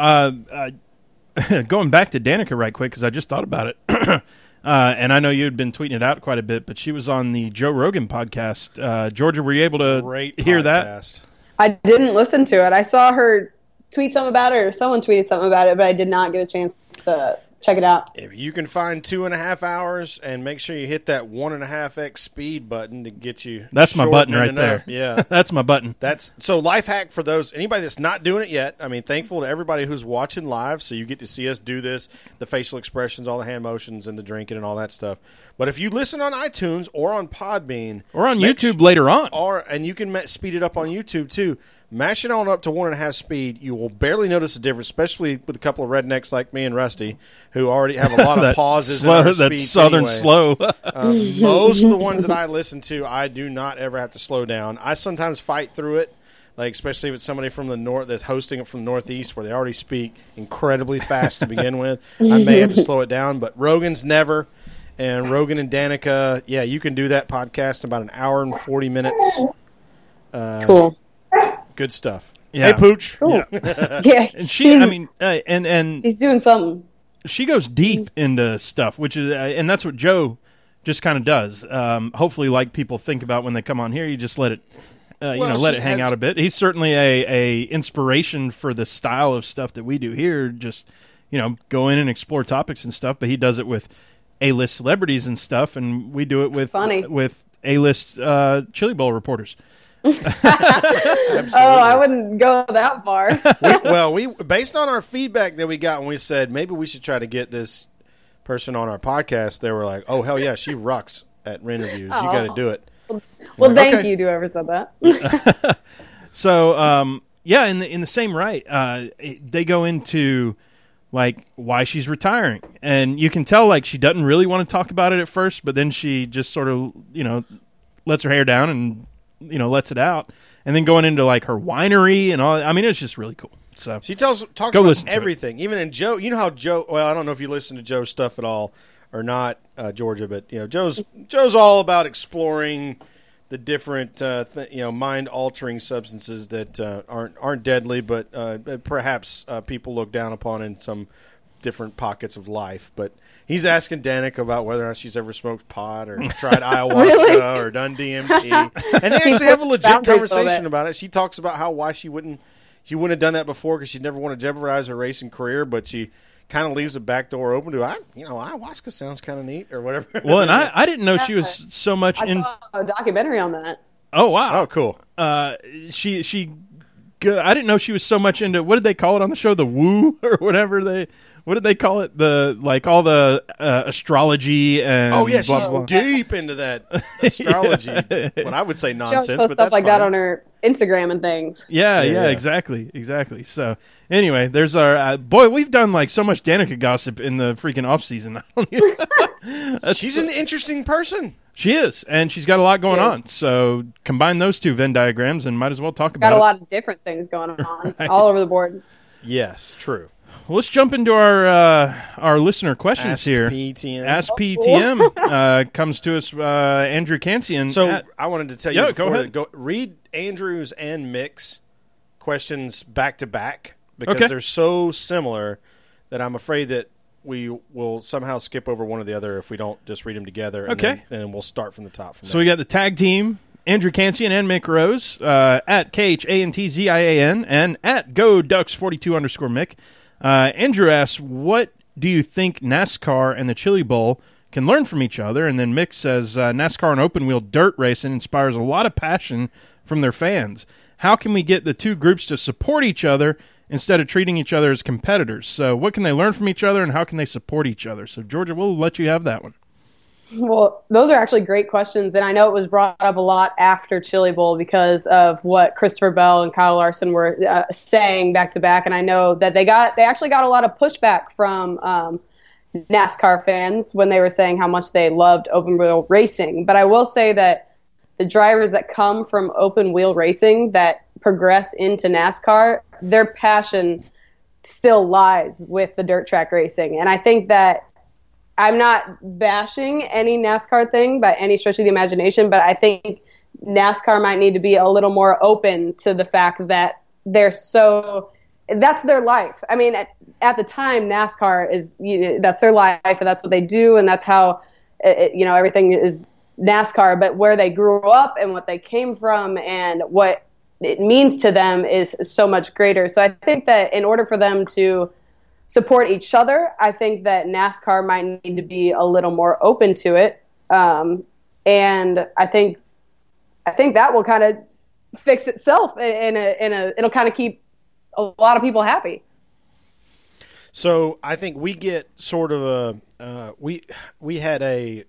going back to Danica right quick, because I just thought about it. And I know you had been tweeting it out quite a bit, but she was on the Joe Rogan podcast. Georgia, were you able to hear that?
I didn't listen to it. I saw her tweet something about it, or someone tweeted something about it, but I did not get a chance to check it out.
If you can find 2.5 hours and make sure you hit that 1.5x speed button to get you.
That's my button right
enough.
there.
Yeah.
That's my button.
So life hack for anybody that's not doing it yet. I mean, thankful to everybody who's watching live, so you get to see us do this, the facial expressions, all the hand motions and the drinking and all that stuff. But if you listen on iTunes or on Podbean.
Or on YouTube later on.
And you can speed it up on YouTube too. Mash it on up to 1.5 speed. You will barely notice a difference, especially with a couple of rednecks like me and Rusty, who already have a lot of pauses.
That southern
anyway.
slow.
Most of the ones that I listen to, I do not ever have to slow down. I sometimes fight through it, like especially if it's somebody from the north that's hosting it from the Northeast, where they already speak incredibly fast to begin with. I may have to slow it down, but Rogan's never. And Rogan and Danica, yeah, you can do that podcast in about an hour and 40 minutes.
Cool.
Good stuff.
Yeah.
Hey, Pooch.
Cool.
Yeah.
Yeah.
And she, I mean, and
he's doing something.
she goes deep into stuff, which is, and that's what Joe just kind of does. Hopefully, like people think about when they come on here, you just let it, let it hang out a bit. He's certainly a inspiration for the style of stuff that we do here. Just, go in and explore topics and stuff, but he does it with A-list celebrities and stuff, and we do it with A-list Chili Bowl reporters.
I wouldn't go that far.
we based on our feedback that we got when we said maybe we should try to get this person on our podcast, they were like, "Oh hell yeah, she rocks at interviews. You got to do it."
Well, thank you. Whoever said that.
So, in the same right, they go into like why she's retiring, and you can tell like she doesn't really want to talk about it at first, but then she just sort of lets her hair down and lets it out, and then going into like her winery and all. I mean, it's just really cool. So
she talks about everything, even in Joe. You know how Joe? Well, I don't know if you listen to Joe's stuff at all or not, Georgia, but Joe's all about exploring the different mind altering substances that aren't deadly, but perhaps people look down upon in some different pockets of life. But he's asking Danica about whether or not she's ever smoked pot or tried ayahuasca or done DMT. And they actually have a legit conversation about it. She talks about why she wouldn't have done that before because she never wanted to jeopardize her racing career, but she kind of leaves the back door open to, ayahuasca sounds kind of neat or whatever.
Well, and I didn't know she was so much
I saw a documentary on that.
Oh, wow.
Oh, cool.
I didn't know she was so much into, what did they call it on the show? The woo or whatever what did they call it? All the astrology and
she's deep into that astrology. What I would say nonsense,
she
but
posts stuff like
fine.
that on her Instagram and things.
Yeah, exactly. So anyway, there's our we've done like so much Danica gossip in the freaking off season.
She's an interesting person.
She is, and she's got a lot going on. So combine those two Venn diagrams and might as well talk about it.
Got a lot of different things going on all over the board.
Yes, true.
let's jump into our listener questions
Ask
here.
PTM.
Ask PTM comes to us, Andrew Cansian.
So I wanted to tell you,
go ahead.
Read Andrew's and Mick's questions back to back because
Okay.
they're so similar that I'm afraid that we will somehow skip over one or the other if we don't just read them together. And
Okay.
then we'll start from the top. From
So
there.
we got the tag team, Andrew Cansian and Mick Rose, at KHANTZIAN and at GoDucks42_Mick. Andrew asks, what do you think NASCAR and the Chili Bowl can learn from each other? And then Mick says, NASCAR and open wheel dirt racing inspires a lot of passion from their fans. How can we get the two groups to support each other instead of treating each other as competitors? So what can they learn from each other and how can they support each other? So Georgia, we'll let you have that one.
Well, those are actually great questions, and I know it was brought up a lot after Chili Bowl because of what Christopher Bell and Kyle Larson were saying back to back, and I know that they actually got a lot of pushback from NASCAR fans when they were saying how much they loved open wheel racing. But I will say that the drivers that come from open wheel racing that progress into NASCAR, their passion still lies with the dirt track racing, and I think that I'm not bashing any NASCAR thing by any stretch of the imagination, but I think NASCAR might need to be a little more open to the fact that that's their life. I mean, at the time, NASCAR is, that's their life and that's what they do. And that's how, everything is NASCAR, but where they grew up and what they came from and what it means to them is so much greater. So I think that in order for them to support each other, I think that NASCAR might need to be a little more open to it, and I think that will kind of fix itself. It'll kind of keep a lot of people happy.
So I think we get sort of we had an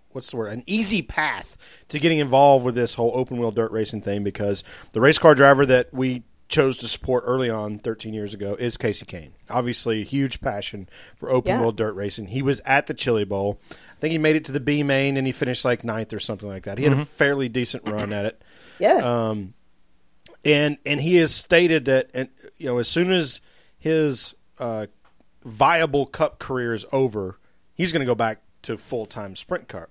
easy path to getting involved with this whole open wheel dirt racing thing because the race car driver that we chose to support early on 13 years ago is Casey Kane. Obviously a huge passion for open wheel dirt racing. He was at the Chili Bowl. I think he made it to the B main and he finished like 9th or something like that. He had a fairly decent run at it.
Yeah.
And he has stated that as soon as his viable cup career is over, he's going to go back to full-time sprint car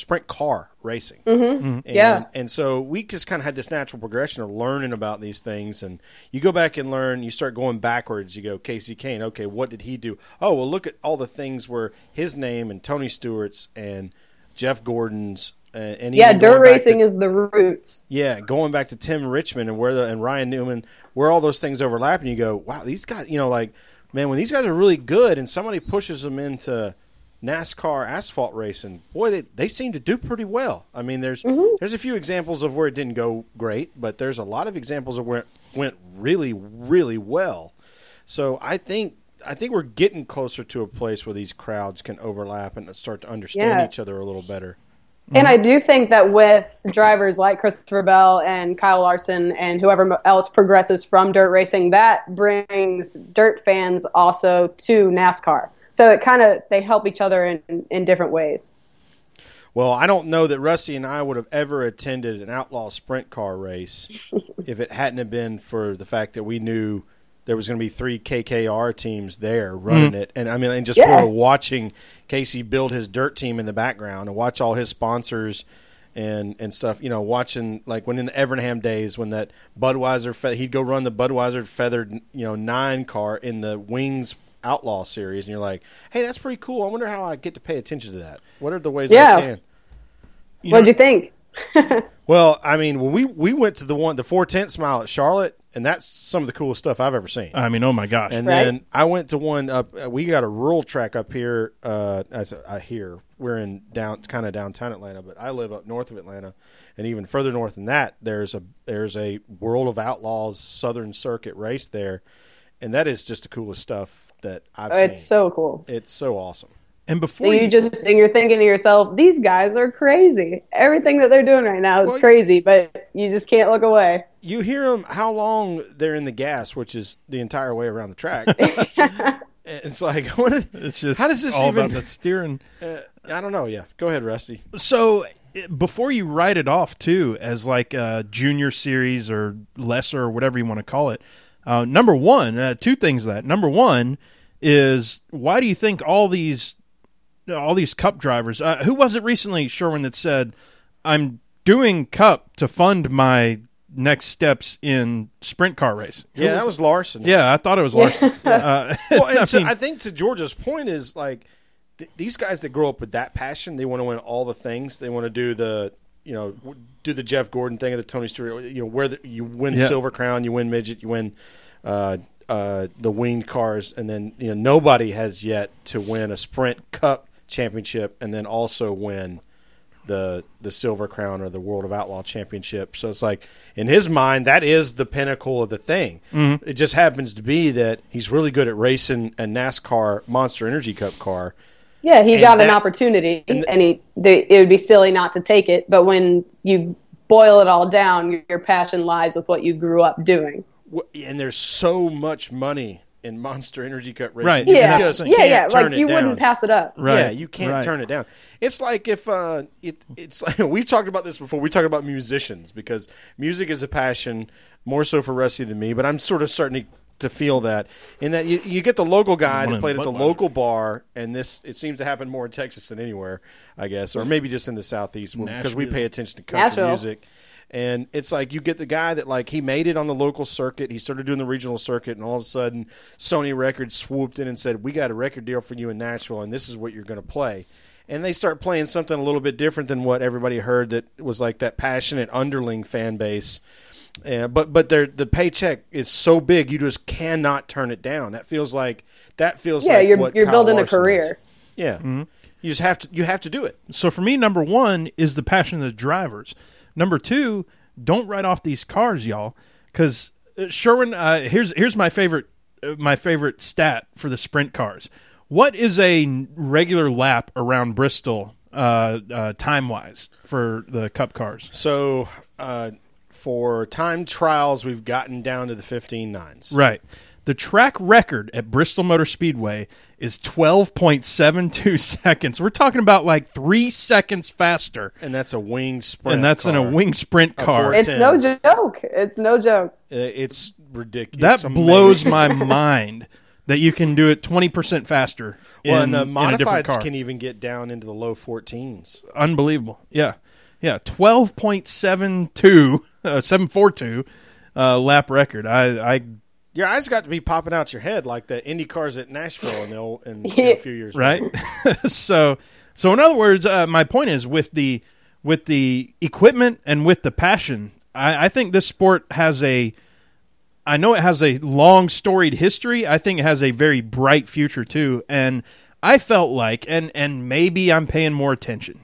racing. And so we just kind of had this natural progression of learning about these things. And you go back and learn, you start going backwards. You go, Casey Kane, okay, what did he do? Oh, well, look at all the things where his name and Tony Stewart's and Jeff Gordon's. And
dirt racing is the roots.
Yeah, going back to Tim Richmond and Ryan Newman, where all those things overlap. And you go, wow, these guys, man, when these guys are really good and somebody pushes them into NASCAR asphalt racing, boy, they seem to do pretty well. I mean, there's a few examples of where it didn't go great, but there's a lot of examples of where it went really, really well. So I think we're getting closer to a place where these crowds can overlap and start to understand each other a little better.
And I do think that with drivers like Christopher Bell and Kyle Larson and whoever else progresses from dirt racing, that brings dirt fans also to NASCAR. So they help each other in different ways.
Well, I don't know that Rusty and I would have ever attended an outlaw sprint car race if it hadn't have been for the fact that we knew there was going to be 3 KKR teams there running it. And I mean, and just sort of watching Casey build his dirt team in the background and watch all his sponsors and stuff, watching like when in the Evernham days when that Budweiser, he'd go run the Budweiser feathered, 9 car in the Wings Outlaw series, and you're like, hey, that's pretty cool. I wonder how I get to pay attention to that. What are the ways I can?
What'd you think?
Well, I mean, when we went to the 410 Mile at Charlotte, and that's some of the coolest stuff I've ever seen.
I mean, oh my gosh.
And then I went to one up. We got a rural track up here. Here we're in kind of downtown Atlanta, but I live up north of Atlanta, and even further north than that, there's a World of Outlaws Southern Circuit race there, and that is just the coolest stuff that I've seen.
It's so cool.
It's so awesome.
And before
you're thinking to yourself, these guys are crazy. Everything that they're doing right now is crazy, but you just can't look away.
You hear them how long they're in the gas, which is the entire way around the track. It's like, how does this
all
even?
About the steering.
I don't know. Yeah, go ahead, Rusty.
So before you write it off too as like a junior series or lesser or whatever you want to call it, number one, 2 things. Number one, is why do you think all these Cup drivers? Who was it recently, Sherwin, that said, "I'm doing Cup to fund my next steps in sprint car racing"?
Yeah, that was Larson.
Yeah, I thought it was Larson.
Well, and I think to Georgia's point is like these guys that grow up with that passion, they want to win all the things. They want to do the Jeff Gordon thing or the Tony Stewart. You win Silver Crown, you win midget, you win the winged cars, and then nobody has yet to win a sprint cup championship and then also win the Silver Crown or the World of Outlaw Championship. So it's like, in his mind, that is the pinnacle of the thing. Mm-hmm. It just happens to be that he's really good at racing a NASCAR Monster Energy Cup car.
Yeah, he got an opportunity, and it would be silly not to take it. But when you boil it all down, your passion lies with what you grew up doing.
And there's so much money in Monster Energy Cup racing.
Right.
Yeah,
turn
like you wouldn't pass it up.
Right.
Yeah, you can't turn it down. It's like if it's like we've talked about this before. We talked about musicians because music is a passion more so for Rusty than me. But I'm sort of starting to feel that in that you get the local guy that played at the local bar, and it seems to happen more in Texas than anywhere, I guess, or maybe just in the Southeast because we pay attention to country music. And it's like you get the guy that like he made it on the local circuit. He started doing the regional circuit, and all of a sudden Sony Records swooped in and said, "We got a record deal for you in Nashville, and this is what you're going to play." And they start playing something a little bit different than what everybody heard that was like that passionate underling fan base. But the paycheck is so big, you just cannot turn it down. That feels like
you're building a career.
Is. Yeah, mm-hmm. You have to do it.
So for me, number one is the passion of the drivers. Number two, don't write off these cars, y'all, because Sherwin. Here's my favorite stat for the sprint cars. What is a regular lap around Bristol time wise for the Cup cars?
So for time trials, we've gotten down to the 15.9s.
Right. The track record at Bristol Motor Speedway is 12.72 seconds. We're talking about like 3 seconds faster.
And that's a wing sprint
And that's
car.
in a wing sprint car.
It's no joke. It's no joke.
It's ridiculous.
That blows my mind that you can do it 20% faster.
And the modifieds can even get down into the low 14s.
Unbelievable. Yeah. 12.72, 742 lap record.
Your eyes got to be popping out your head like the Indy cars at Nashville in a few years,
right? So in other words, my point is with the equipment and with the passion, I think this sport has I know it has a long storied history. I think it has a very bright future too, and I felt like, and maybe I'm paying more attention,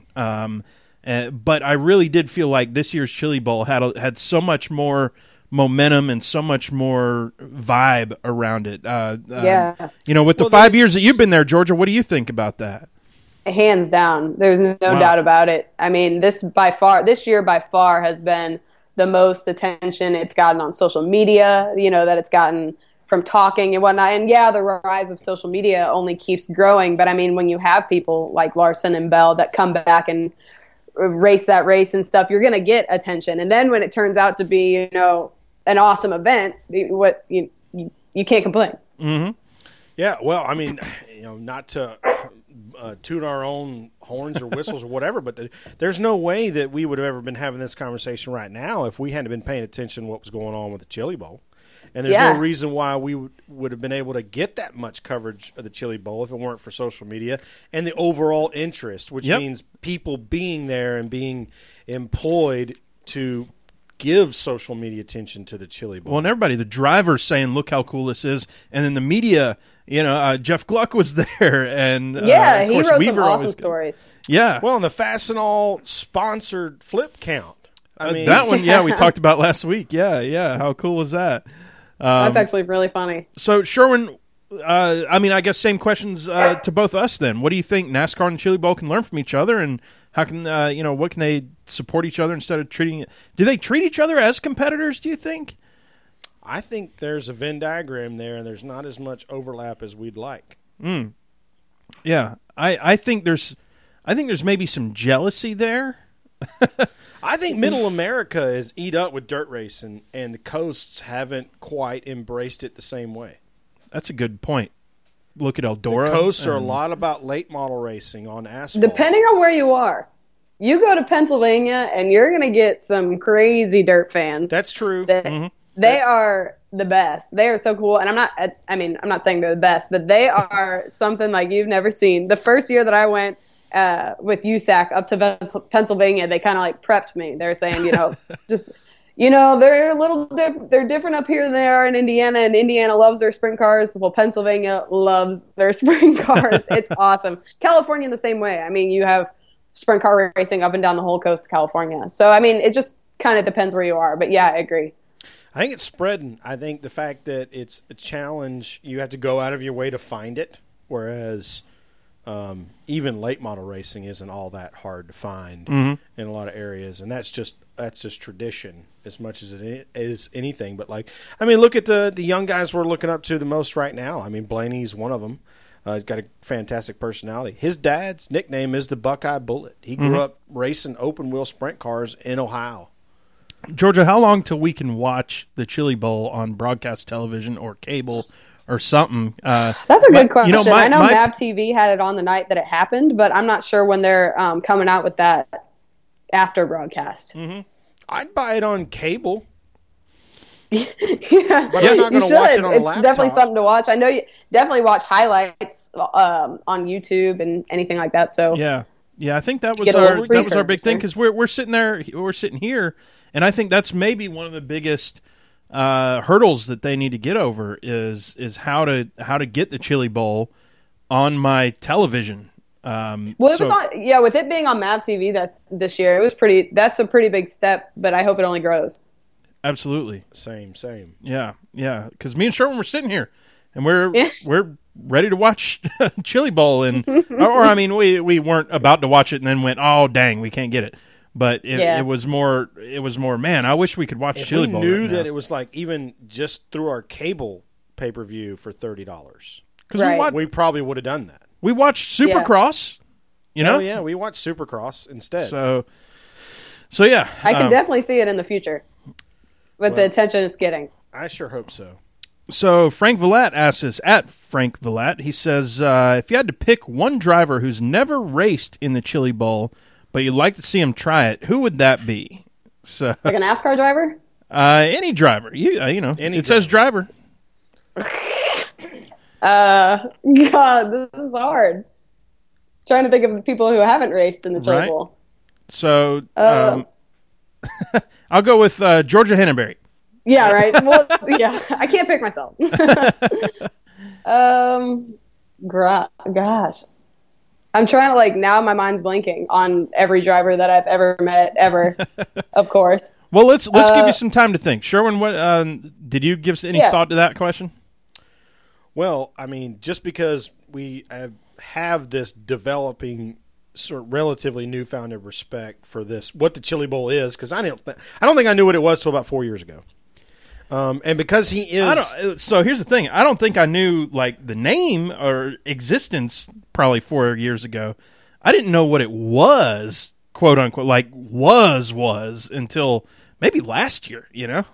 but I really did feel like this year's Chili Bowl had so much more momentum and so much more vibe around it. With the 5 years that you've been there, Georgia, what do you think about that?
Hands down. There's no doubt about it. I mean, this year by far has been the most attention it's gotten on social media, that it's gotten from talking and whatnot. And the rise of social media only keeps growing. But I mean, when you have people like Larson and Bell that come back and race that race and stuff, you're going to get attention. And then when it turns out to be, an awesome event, you can't complain.
Mm-hmm.
Yeah, well, I mean, not to toot our own horns or whistles or whatever, but there's no way that we would have ever been having this conversation right now if we hadn't been paying attention to what was going on with the Chili Bowl. And there's no reason why we would have been able to get that much coverage of the Chili Bowl if it weren't for social media and the overall interest, which means people being there and being employed to give social media attention to the Chili Bowl.
Well, and everybody, the drivers saying, "Look how cool this is," and then the media. Jeff Gluck was there, and
he wrote Weaver some awesome stories.
Yeah,
well, and the Fastenal sponsored flip count. I mean,
that one. We talked about last week. Yeah. How cool was that?
That's actually really funny.
So, Sherwin, I guess same questions to both us then. What do you think NASCAR and Chili Bowl can learn from each other, and how can what can they support each other instead of treating it? Do they treat each other as competitors? Do you think?
I think there's a Venn diagram there, and there's not as much overlap as we'd like.
Yeah, I think there's maybe some jealousy there.
I think Middle America is eat up with dirt racing, and the coasts haven't quite embraced it the same way.
That's a good point. look at Eldora.
The coasts are a
and-
lot about late model racing on asphalt.
Depending on where you are, you go to Pennsylvania and you're going to get some crazy dirt fans.
That's true.
They are the best. They are so cool. And I'm not saying they're the best, but they are something like you've never seen. The first year that I went with USAC up to Pennsylvania, they kind of like prepped me. They were saying, they're a little they're different up here than they are in Indiana, and Indiana loves their sprint cars. Well, Pennsylvania loves their sprint cars. It's awesome. California the same way. I mean, you have sprint car racing up and down the whole coast of California. So, I mean, it just kind of depends where you are. But yeah, I agree.
I think it's spreading. I think the fact that it's a challenge, you have to go out of your way to find it, whereas even late model racing isn't all that hard to find in a lot of areas, and that's just tradition as much as it is anything. But look at the young guys we're looking up to the most right now. I mean, Blaney's one of them. He's got a fantastic personality. His dad's nickname is the Buckeye Bullet. He grew up racing open wheel sprint cars in Ohio.
Georgia, how long till we can watch the Chili Bowl on broadcast television or cable or something?
That's a good question. I know
my
MAV TV had it on the night that it happened, but I'm not sure when they're coming out with that after broadcast.
I'd buy it on cable.
Yeah,
But I'm not going to watch it on a
it's
laptop.
definitely something to watch. I know you definitely watch highlights on YouTube and anything like that. So
yeah, I think that was
Get a little
our big thing,
precursor.
because we're sitting here, and I think that's maybe one of the biggest hurdles that they need to get over is how to get the Chili Bowl on my television.
Well, it was on, with it being on MAV TV that this year, that's a pretty big step, but I hope it only grows.
Absolutely.
Same.
Yeah, because me and Sherwin were sitting here, and we're ready to watch Chili Bowl, and we weren't about to watch it and then went, oh dang, we can't get it. But it was more. Man, I wish we could watch Chili Bowl.
If we knew
right now.
that it was like even just through our cable pay-per-view for $30,
Right.
we probably would have done that.
We watched Supercross. You know,
Oh yeah, we watched Supercross instead.
So yeah,
I can definitely see it in the future with the attention it's getting.
I sure hope so.
So Frank Villat asks us, at Frank Villat, he says, if you had to pick one driver who's never raced in the Chili Bowl, but you'd like to see him try it, who would that be? So
Like a NASCAR driver?
any driver. It says driver.
God, this is hard. Trying to think of people who haven't raced in the Chili
Right.
Bowl.
So I'll go with Georgia Henneberry.
Yeah, right. Well, yeah, I can't pick myself. Gosh. I'm trying to now my mind's blinking on every driver that I've ever met, ever, of course.
Well, let's give you some time to think. Sherwin, what did you give any thought to that question?
Well, I mean, just because we have this developing sort of relatively newfound respect for what the Chili Bowl is, because I don't think I knew what it was till about 4 years ago. And because he is,
So here's the thing: I don't think I knew the name or existence probably 4 years ago. I didn't know what it was, quote unquote, was until maybe last year.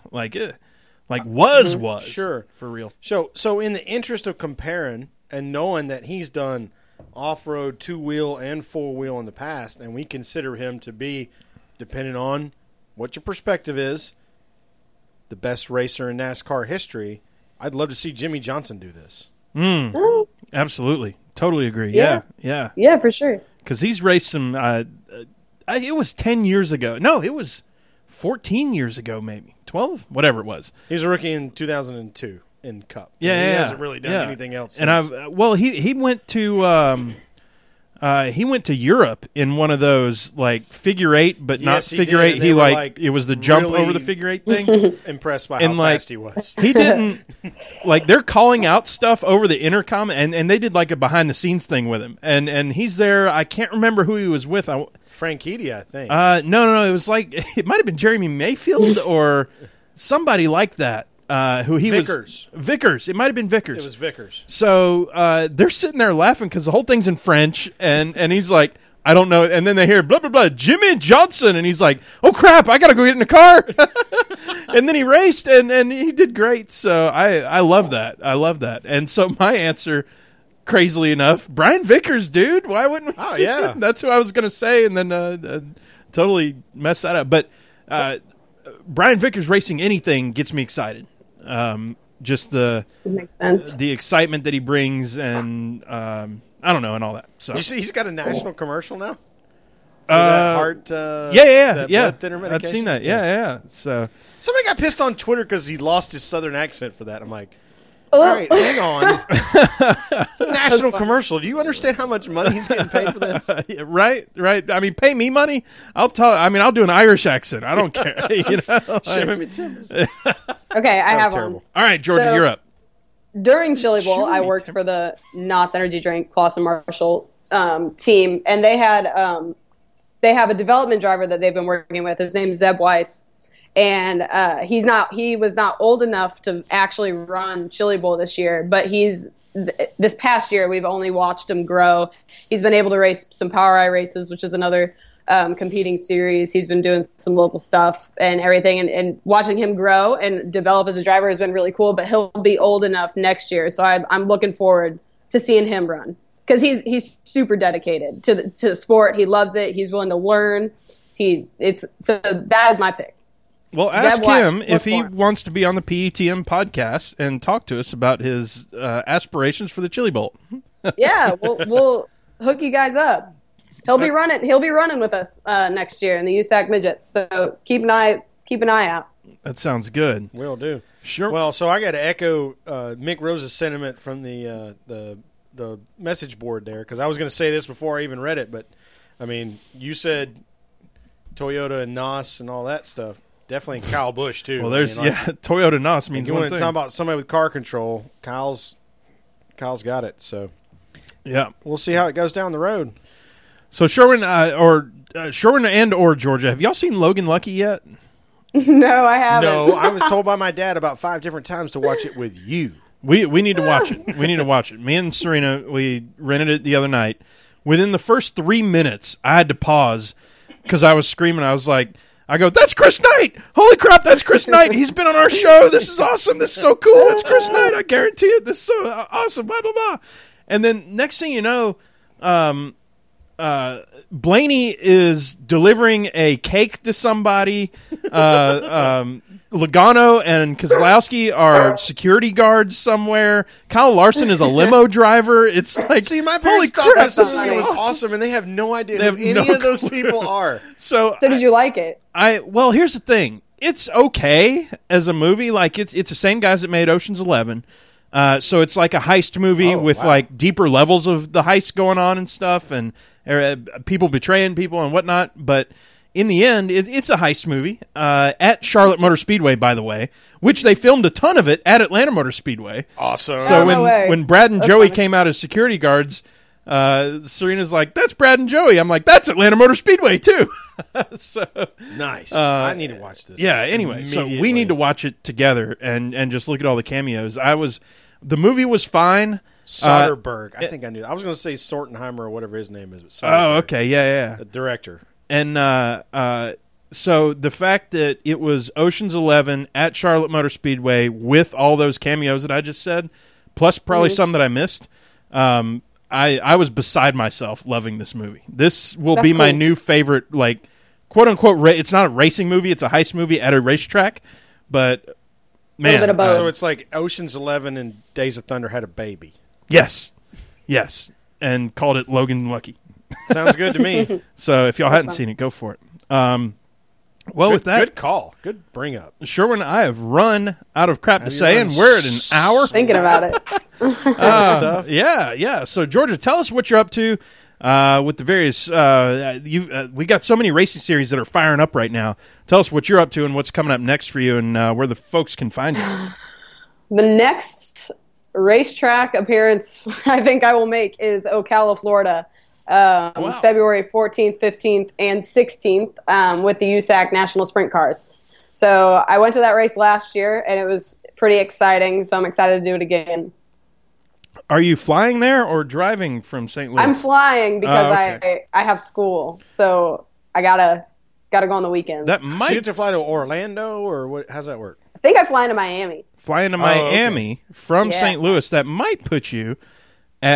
Was
sure,
for real.
So in the interest of comparing and knowing that he's done off-road 2-wheel and 4-wheel in the past, and we consider him to be, depending on what your perspective is, the best racer in NASCAR history, I'd love to see Jimmy Johnson do this.
Absolutely, totally agree.
Yeah.
Yeah,
For sure.
because he's raced some. It was 10 years ago. No, it was 14 years ago, maybe 12, whatever it was.
He was a rookie in 2002 in Cup.
Yeah,
he
yeah,
hasn't really done anything else since.
And he went to Europe in one of those figure eight, but not
Yes, he
figure
did,
eight.
and
He
they were,
it was the jump
really
over the figure eight thing.
impressed by
And,
how fast he was.
He didn't they're calling out stuff over the intercom, and they did a behind the scenes thing with him, and he's there. I can't remember who he was with.
Frank Eady, I think.
No. It was it might have been Jeremy Mayfield or somebody like that. Who he
Vickers.
was? Vickers. It might have been Vickers.
It was Vickers.
So they're sitting there laughing because the whole thing's in French, and he's like, I don't know. And then they hear blah blah blah, Jimmy Johnson, and he's like, oh crap, I gotta go get in the car. And then he raced, and he did great. So I love that. And so my answer crazily enough, Brian Vickers, dude. Why wouldn't we?
Oh,
see
yeah.
him? That's who I was going to say, and then totally messed that up. But Brian Vickers racing anything gets me excited. Just
It makes sense.
the excitement that he brings, and I don't know, and all that. So
You see, he's got a national commercial now. For that heart,
yeah.
blood thinner
I've
medication?
seen that. Yeah. So
Somebody got pissed on Twitter because he lost his southern accent for that. I'm like, all right, hang on. It's a national commercial. Do you understand how much money he's getting paid for this?
right. I mean, pay me money. I'll do an Irish accent. I don't care.
Shame him in timbers.
Okay, I have
terrible.
one.
All right, Georgia,
So-
you're up.
During Chili Bowl,
Sure,
I
me
worked
too.
for the NOS Energy Drink Clausen Marshall team, and they have a development driver that they've been working with. His name's Zeb Weiss, and he was not old enough to actually run Chili Bowl this year, but this past year we've only watched him grow. He's been able to race some Power Eye races, which is another competing series. He's been doing some local stuff and everything, and watching him grow and develop as a driver has been really cool. But he'll be old enough next year, so I'm looking forward to seeing him run because he's super dedicated to the sport. He loves it. He's willing to learn. So that is my pick.
Well, ask
Zeb Weiss,
him
look
if he
for him.
wants to be on the PETM podcast and talk to us about his aspirations for the Chili Bowl.
Yeah, we'll hook you guys up. He'll be running with us next year in the USAC midgets. So keep an eye out.
That sounds good.
Will do.
Sure.
Well, so I got to echo Mick Rose's sentiment from the message board there, because I was going to say this before I even read it, but I mean, you said Toyota and NOS and all that stuff. Definitely Kyle Busch too.
Well, there's
I mean, like,
Toyota NOS means
you
one
want to
thing.
talk about somebody with car control? Kyle's got it. So
Yeah.
we'll see how it goes down the road.
So Sherwin or Georgia, have y'all seen Logan Lucky yet?
No, I haven't.
No, I was told by my dad about 5 different times to watch it with you.
We need to watch it. We need to watch it. Me and Serena, we rented it the other night. Within the first 3 minutes, I had to pause because I was screaming. I was like, that's Chris Knight! Holy crap, that's Chris Knight! He's been on our show. This is awesome. This is so cool. That's Chris Knight. I guarantee it. This is so awesome. Blah blah blah. And then next thing you know, Blaney is delivering a cake to somebody. Logano and Kozlowski are security guards somewhere. Kyle Larson is a limo driver. It's like,
See, my
holy
parents thought
crap,
this movie was awesome, and they have no idea
They
who
have
any
no
of those
clue.
people are.
So
did you like it?
well, here's the thing. It's okay as a movie. Like it's the same guys that made Ocean's 11. So it's like a heist movie with like deeper levels of the heist going on and stuff, and people betraying people and whatnot. But in the end, it's a heist movie at Charlotte Motor Speedway, by the way, which they filmed a ton of it at Atlanta Motor Speedway.
Awesome.
So
Oh, no way.
when Brad and
That's
Joey
funny.
came out as security guards, Serena's like, "That's Brad and Joey." I'm like, "That's Atlanta Motor Speedway too." So
Nice. I need to watch this.
yeah. Anyway, so we
immediately.
need to watch it together and just look at all the cameos. The movie was fine.
Soderbergh. I think I knew. I was going to say Sortenheimer or whatever his name is. But
Oh,
Soderbergh,
okay, yeah.
the director.
And so the fact that it was Ocean's 11 at Charlotte Motor Speedway with all those cameos that I just said, plus probably some that I missed, I was beside myself loving this movie. This will
That's
be my
cool.
new favorite, like, quote-unquote, it's not a racing movie, it's a heist movie at a racetrack, but, man.
bit of both.
So it's like Ocean's 11 and Days of Thunder had a baby.
Yes, and called it Logan Lucky.
Sounds good to me.
So if y'all hadn't
fun.
seen it, go for it. With that,
Good call. Good bring up.
Sherwin, I have run out of crap to
Have you
say,
run
and we're at an hour.
Thinking about it.
Stuff.
Yeah. So, Georgia, tell us what you're up to with the various. We got so many racing series that are firing up right now. Tell us what you're up to and what's coming up next for you, and where the folks can find you.
The next racetrack appearance I think I will make is Ocala, Florida,
Wow.
February 14th, 15th, and 16th with the USAC National Sprint Cars. So I went to that race last year, and it was pretty exciting, so I'm excited to do it again.
Are you flying there or driving from St. Louis?
I'm flying because
Oh, okay.
I have school, so I gotta go on the weekends.
That
So you
might
have to fly to Orlando, or what? How's that work?
I think I fly into Miami.
fly into
okay.
Miami from
Yeah.
St. Louis. That might put you at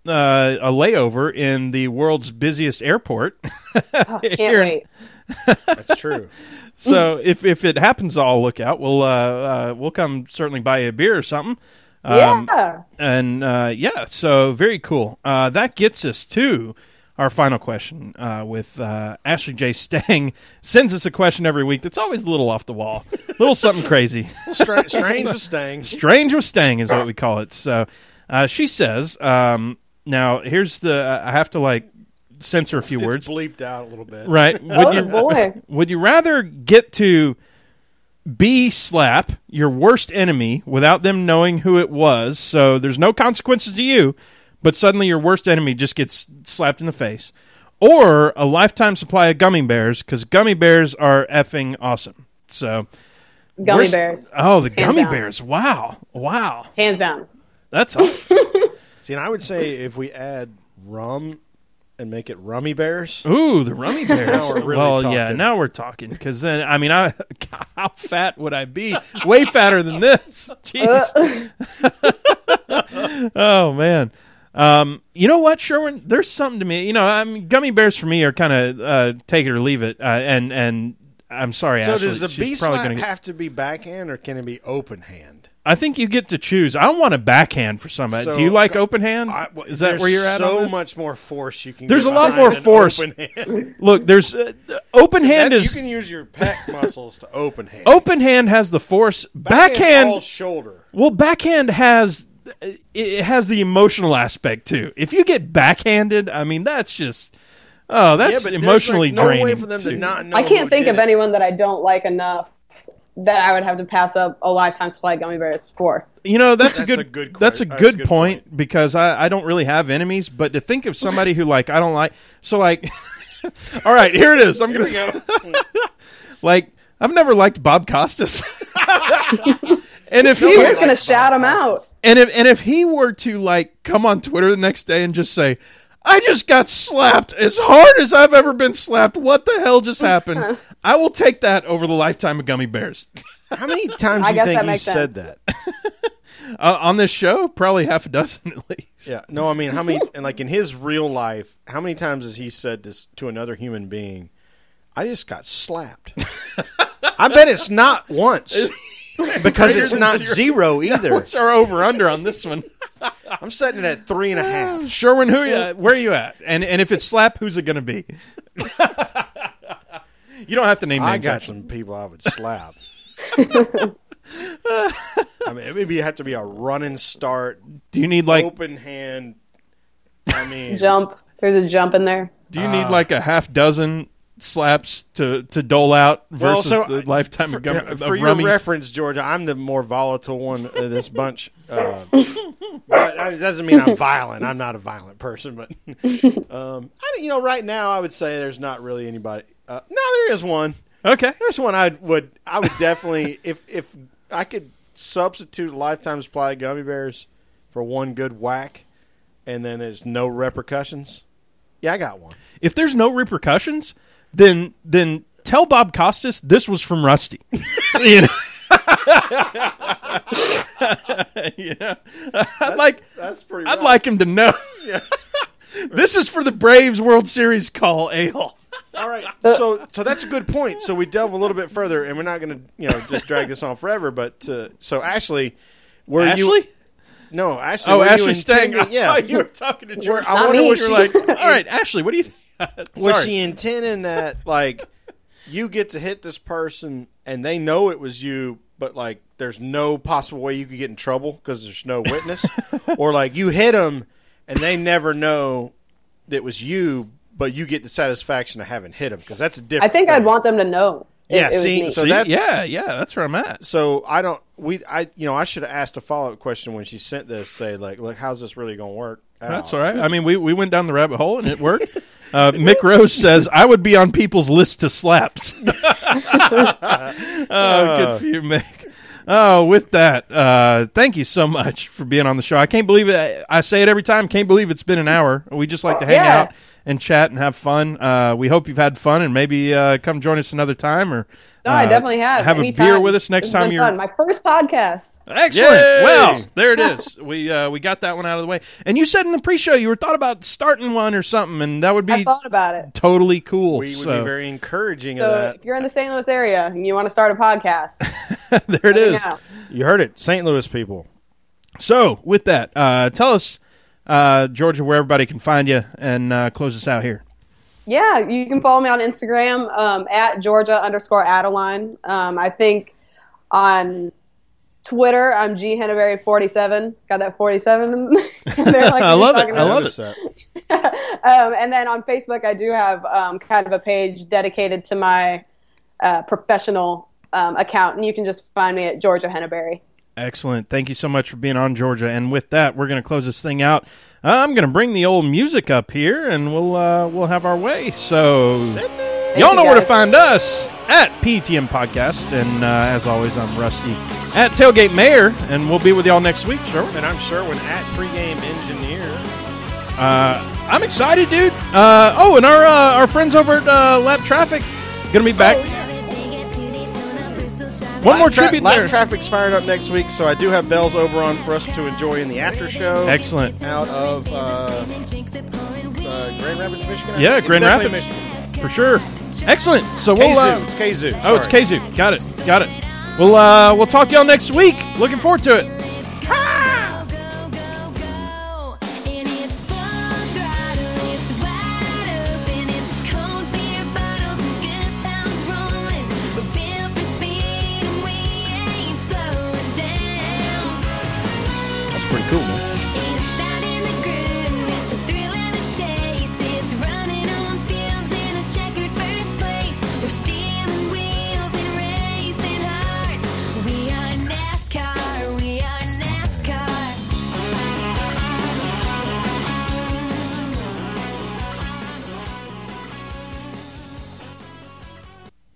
a layover in the world's busiest airport.
Oh, can't wait.
That's true.
So if it happens, I'll look out. We'll come certainly buy you a beer or something.
Yeah.
And so very cool. That gets us to our final question with Ashley J. Stang. Sends us a question every week that's always a little off the wall, a little something crazy.
Strange with Stang.
Strange with Stang is what we call it. So she says, now here's I have to censor a few words.
It's bleeped out a little bit.
Right.
Boy.
Would you rather get to slap your worst enemy without them knowing who it was, so there's no consequences to you, but suddenly your worst enemy just gets slapped in the face, or a lifetime supply of gummy bears, because gummy bears are effing awesome. So
Gummy bears.
Oh, the
Hands
gummy
down.
bears. Wow.
Hands down.
That's awesome.
See, and I would say if we add rum and make it rummy bears.
Ooh, the rummy bears.
Now we're really
yeah,
talking.
now we're talking. Because then, how fat would I be? Way fatter than this. Jeez. Oh, man. You know what, Sherwin? There's something to me. Gummy bears for me are kind of take it or leave it. And I'm sorry,
So
Ashley.
does the
She's
B
probably
slap
gonna
have to be backhand or can it be open hand?
I think you get to choose. I want a backhand for somebody.
So,
Do you like open hand? Is that where you're at?
There's
on
so
this?
much more force you can.
There's
get
a lot
behind
more
an
force.
Open hand.
Look, there's open hand
You
is
can use your pec muscles to open hand.
open hand has the force. Backhand,
all shoulder.
well, backhand has the emotional aspect too. If you get backhanded, that's just that's
Yeah, but
emotionally
there's,
draining.
no way for them
too.
to not know.
I can't
who
think
did
of
it.
anyone that I don't like enough that I would have to pass up a lifetime supply of gummy bears for.
That's a
That's a
good
good
point because I don't really have enemies, but to think of somebody who I don't like, so all right, here it is. I'm
Here
gonna
we go.
I've never liked Bob Costas, and if
We're
he
just going to shout them out.
and if he were to come on Twitter the next day and just say, I just got slapped as hard as I've ever been slapped. What the hell just happened? I will take that over the lifetime of gummy bears.
How many times
I
do you
guess
think
that
he
makes
said
sense.
that?
On this show, probably half a dozen at least.
Yeah. No, I mean, how many? And in his real life, how many times has he said this to another human being? I just got slapped. I bet it's not once. Because it's not zero either.
What's our over-under on this one?
I'm setting it at 3.5.
Sherwin, where are you at? And if it's slap, who's it going to be? You don't have to name names.
I got
actually.
some people I would slap. Maybe you have to be a running start,
Do you need
open hand.
Jump. There's a jump in there.
Do you need a half dozen slaps to dole out versus the lifetime of
for your
rummies?
reference, Georgia, I'm the more volatile one of this bunch. But it doesn't mean I'm violent. I'm not a violent person, but right now I would say there's not really anybody. No, there is one.
Okay,
There's one I would definitely if I could substitute a lifetime supply of gummy bears for one good whack, and then there's no repercussions. Yeah, I got one.
if there's no repercussions, then tell Bob Costas this was from Rusty. You know?
That's pretty.
I'd like him to know. This is for the Braves World Series call ale.
All right, so that's a good point. So we delve a little bit further, and we're not going to just drag this on forever. But so Ashley,
Ashley?
No, Ashley.
Oh,
were you
Ashley Stang.
intending- Yeah,
you were talking to George.
I wonder
me.
was
You're
she
like, all right, Ashley, what do you think?
was
Sorry.
she intending that you get to hit this person and they know it was you, but there's no possible way you could get in trouble because there's no witness, or you hit them and they never know it was you, but you get the satisfaction of having hit them because that's a different.
I think
thing.
I'd want them to know.
Yeah,
it was
see,
me.
so
See?
that's
that's where I'm at.
So I don't. I should have asked a follow up question when she sent this. Say look, how's this really going to work?
That's all right. I mean, we went down the rabbit hole and it worked. Mick Rose says, I would be on people's list to slaps. Good for you, Mick. Oh, with that, thank you so much for being on the show. I can't believe it. I say it every time. Can't believe it's been an hour. We just like to hang out and chat and have fun. We hope you've had fun, and maybe come join us another time, or
No, I definitely have.
have
Anytime.
a beer with us next
It's
time
been
you're.
fun. My first podcast.
Excellent.
Yay!
Well, there it is. We got that one out of the way. And you said in the pre-show you were thought about starting one or something, and that would
I
be
thought about it.
totally cool.
We would
So
be very encouraging of
So
that.
if you're in the St. Louis area and you want to start a podcast,
there it
let me
is.
know.
You heard it, St. Louis people.
So with that, tell us, Georgia, where everybody can find you, and close us out here.
Yeah, you can follow me on Instagram at Georgia_Adeline. I think on Twitter I'm GHenneberry47. Got that 47 in there. Like
I love it.
talking
I love
about.
it.
And then on Facebook I do have kind of a page dedicated to my professional account, and you can just find me at Georgia Henneberry.
Excellent. Thank you so much for being on, Georgia. And with that, we're going to close this thing out. I'm going to bring the old music up here, and we'll have our way. So y'all know where to find us at PTM Podcast. And as always, I'm Rusty at Tailgate Mayor, and we'll be with y'all next week. Sure.
And I'm Sherwin at Pregame Engineer.
I'm excited, dude. And our friends over at Lap Traffic going to be back. One more tribute there.
Live Traffic's firing up next week, so I do have Bells Oberon for us to enjoy in the after show.
Excellent.
Out of Grand Rapids, Michigan.
Yeah,
It's
Grand
definitely
Rapids.
Michigan.
For sure. Excellent. So we'll.
Kazoo. It's Kazoo.
Oh, it's
Sorry.
Kazoo. Got it. Got it. We'll talk to y'all next week. Looking forward to it.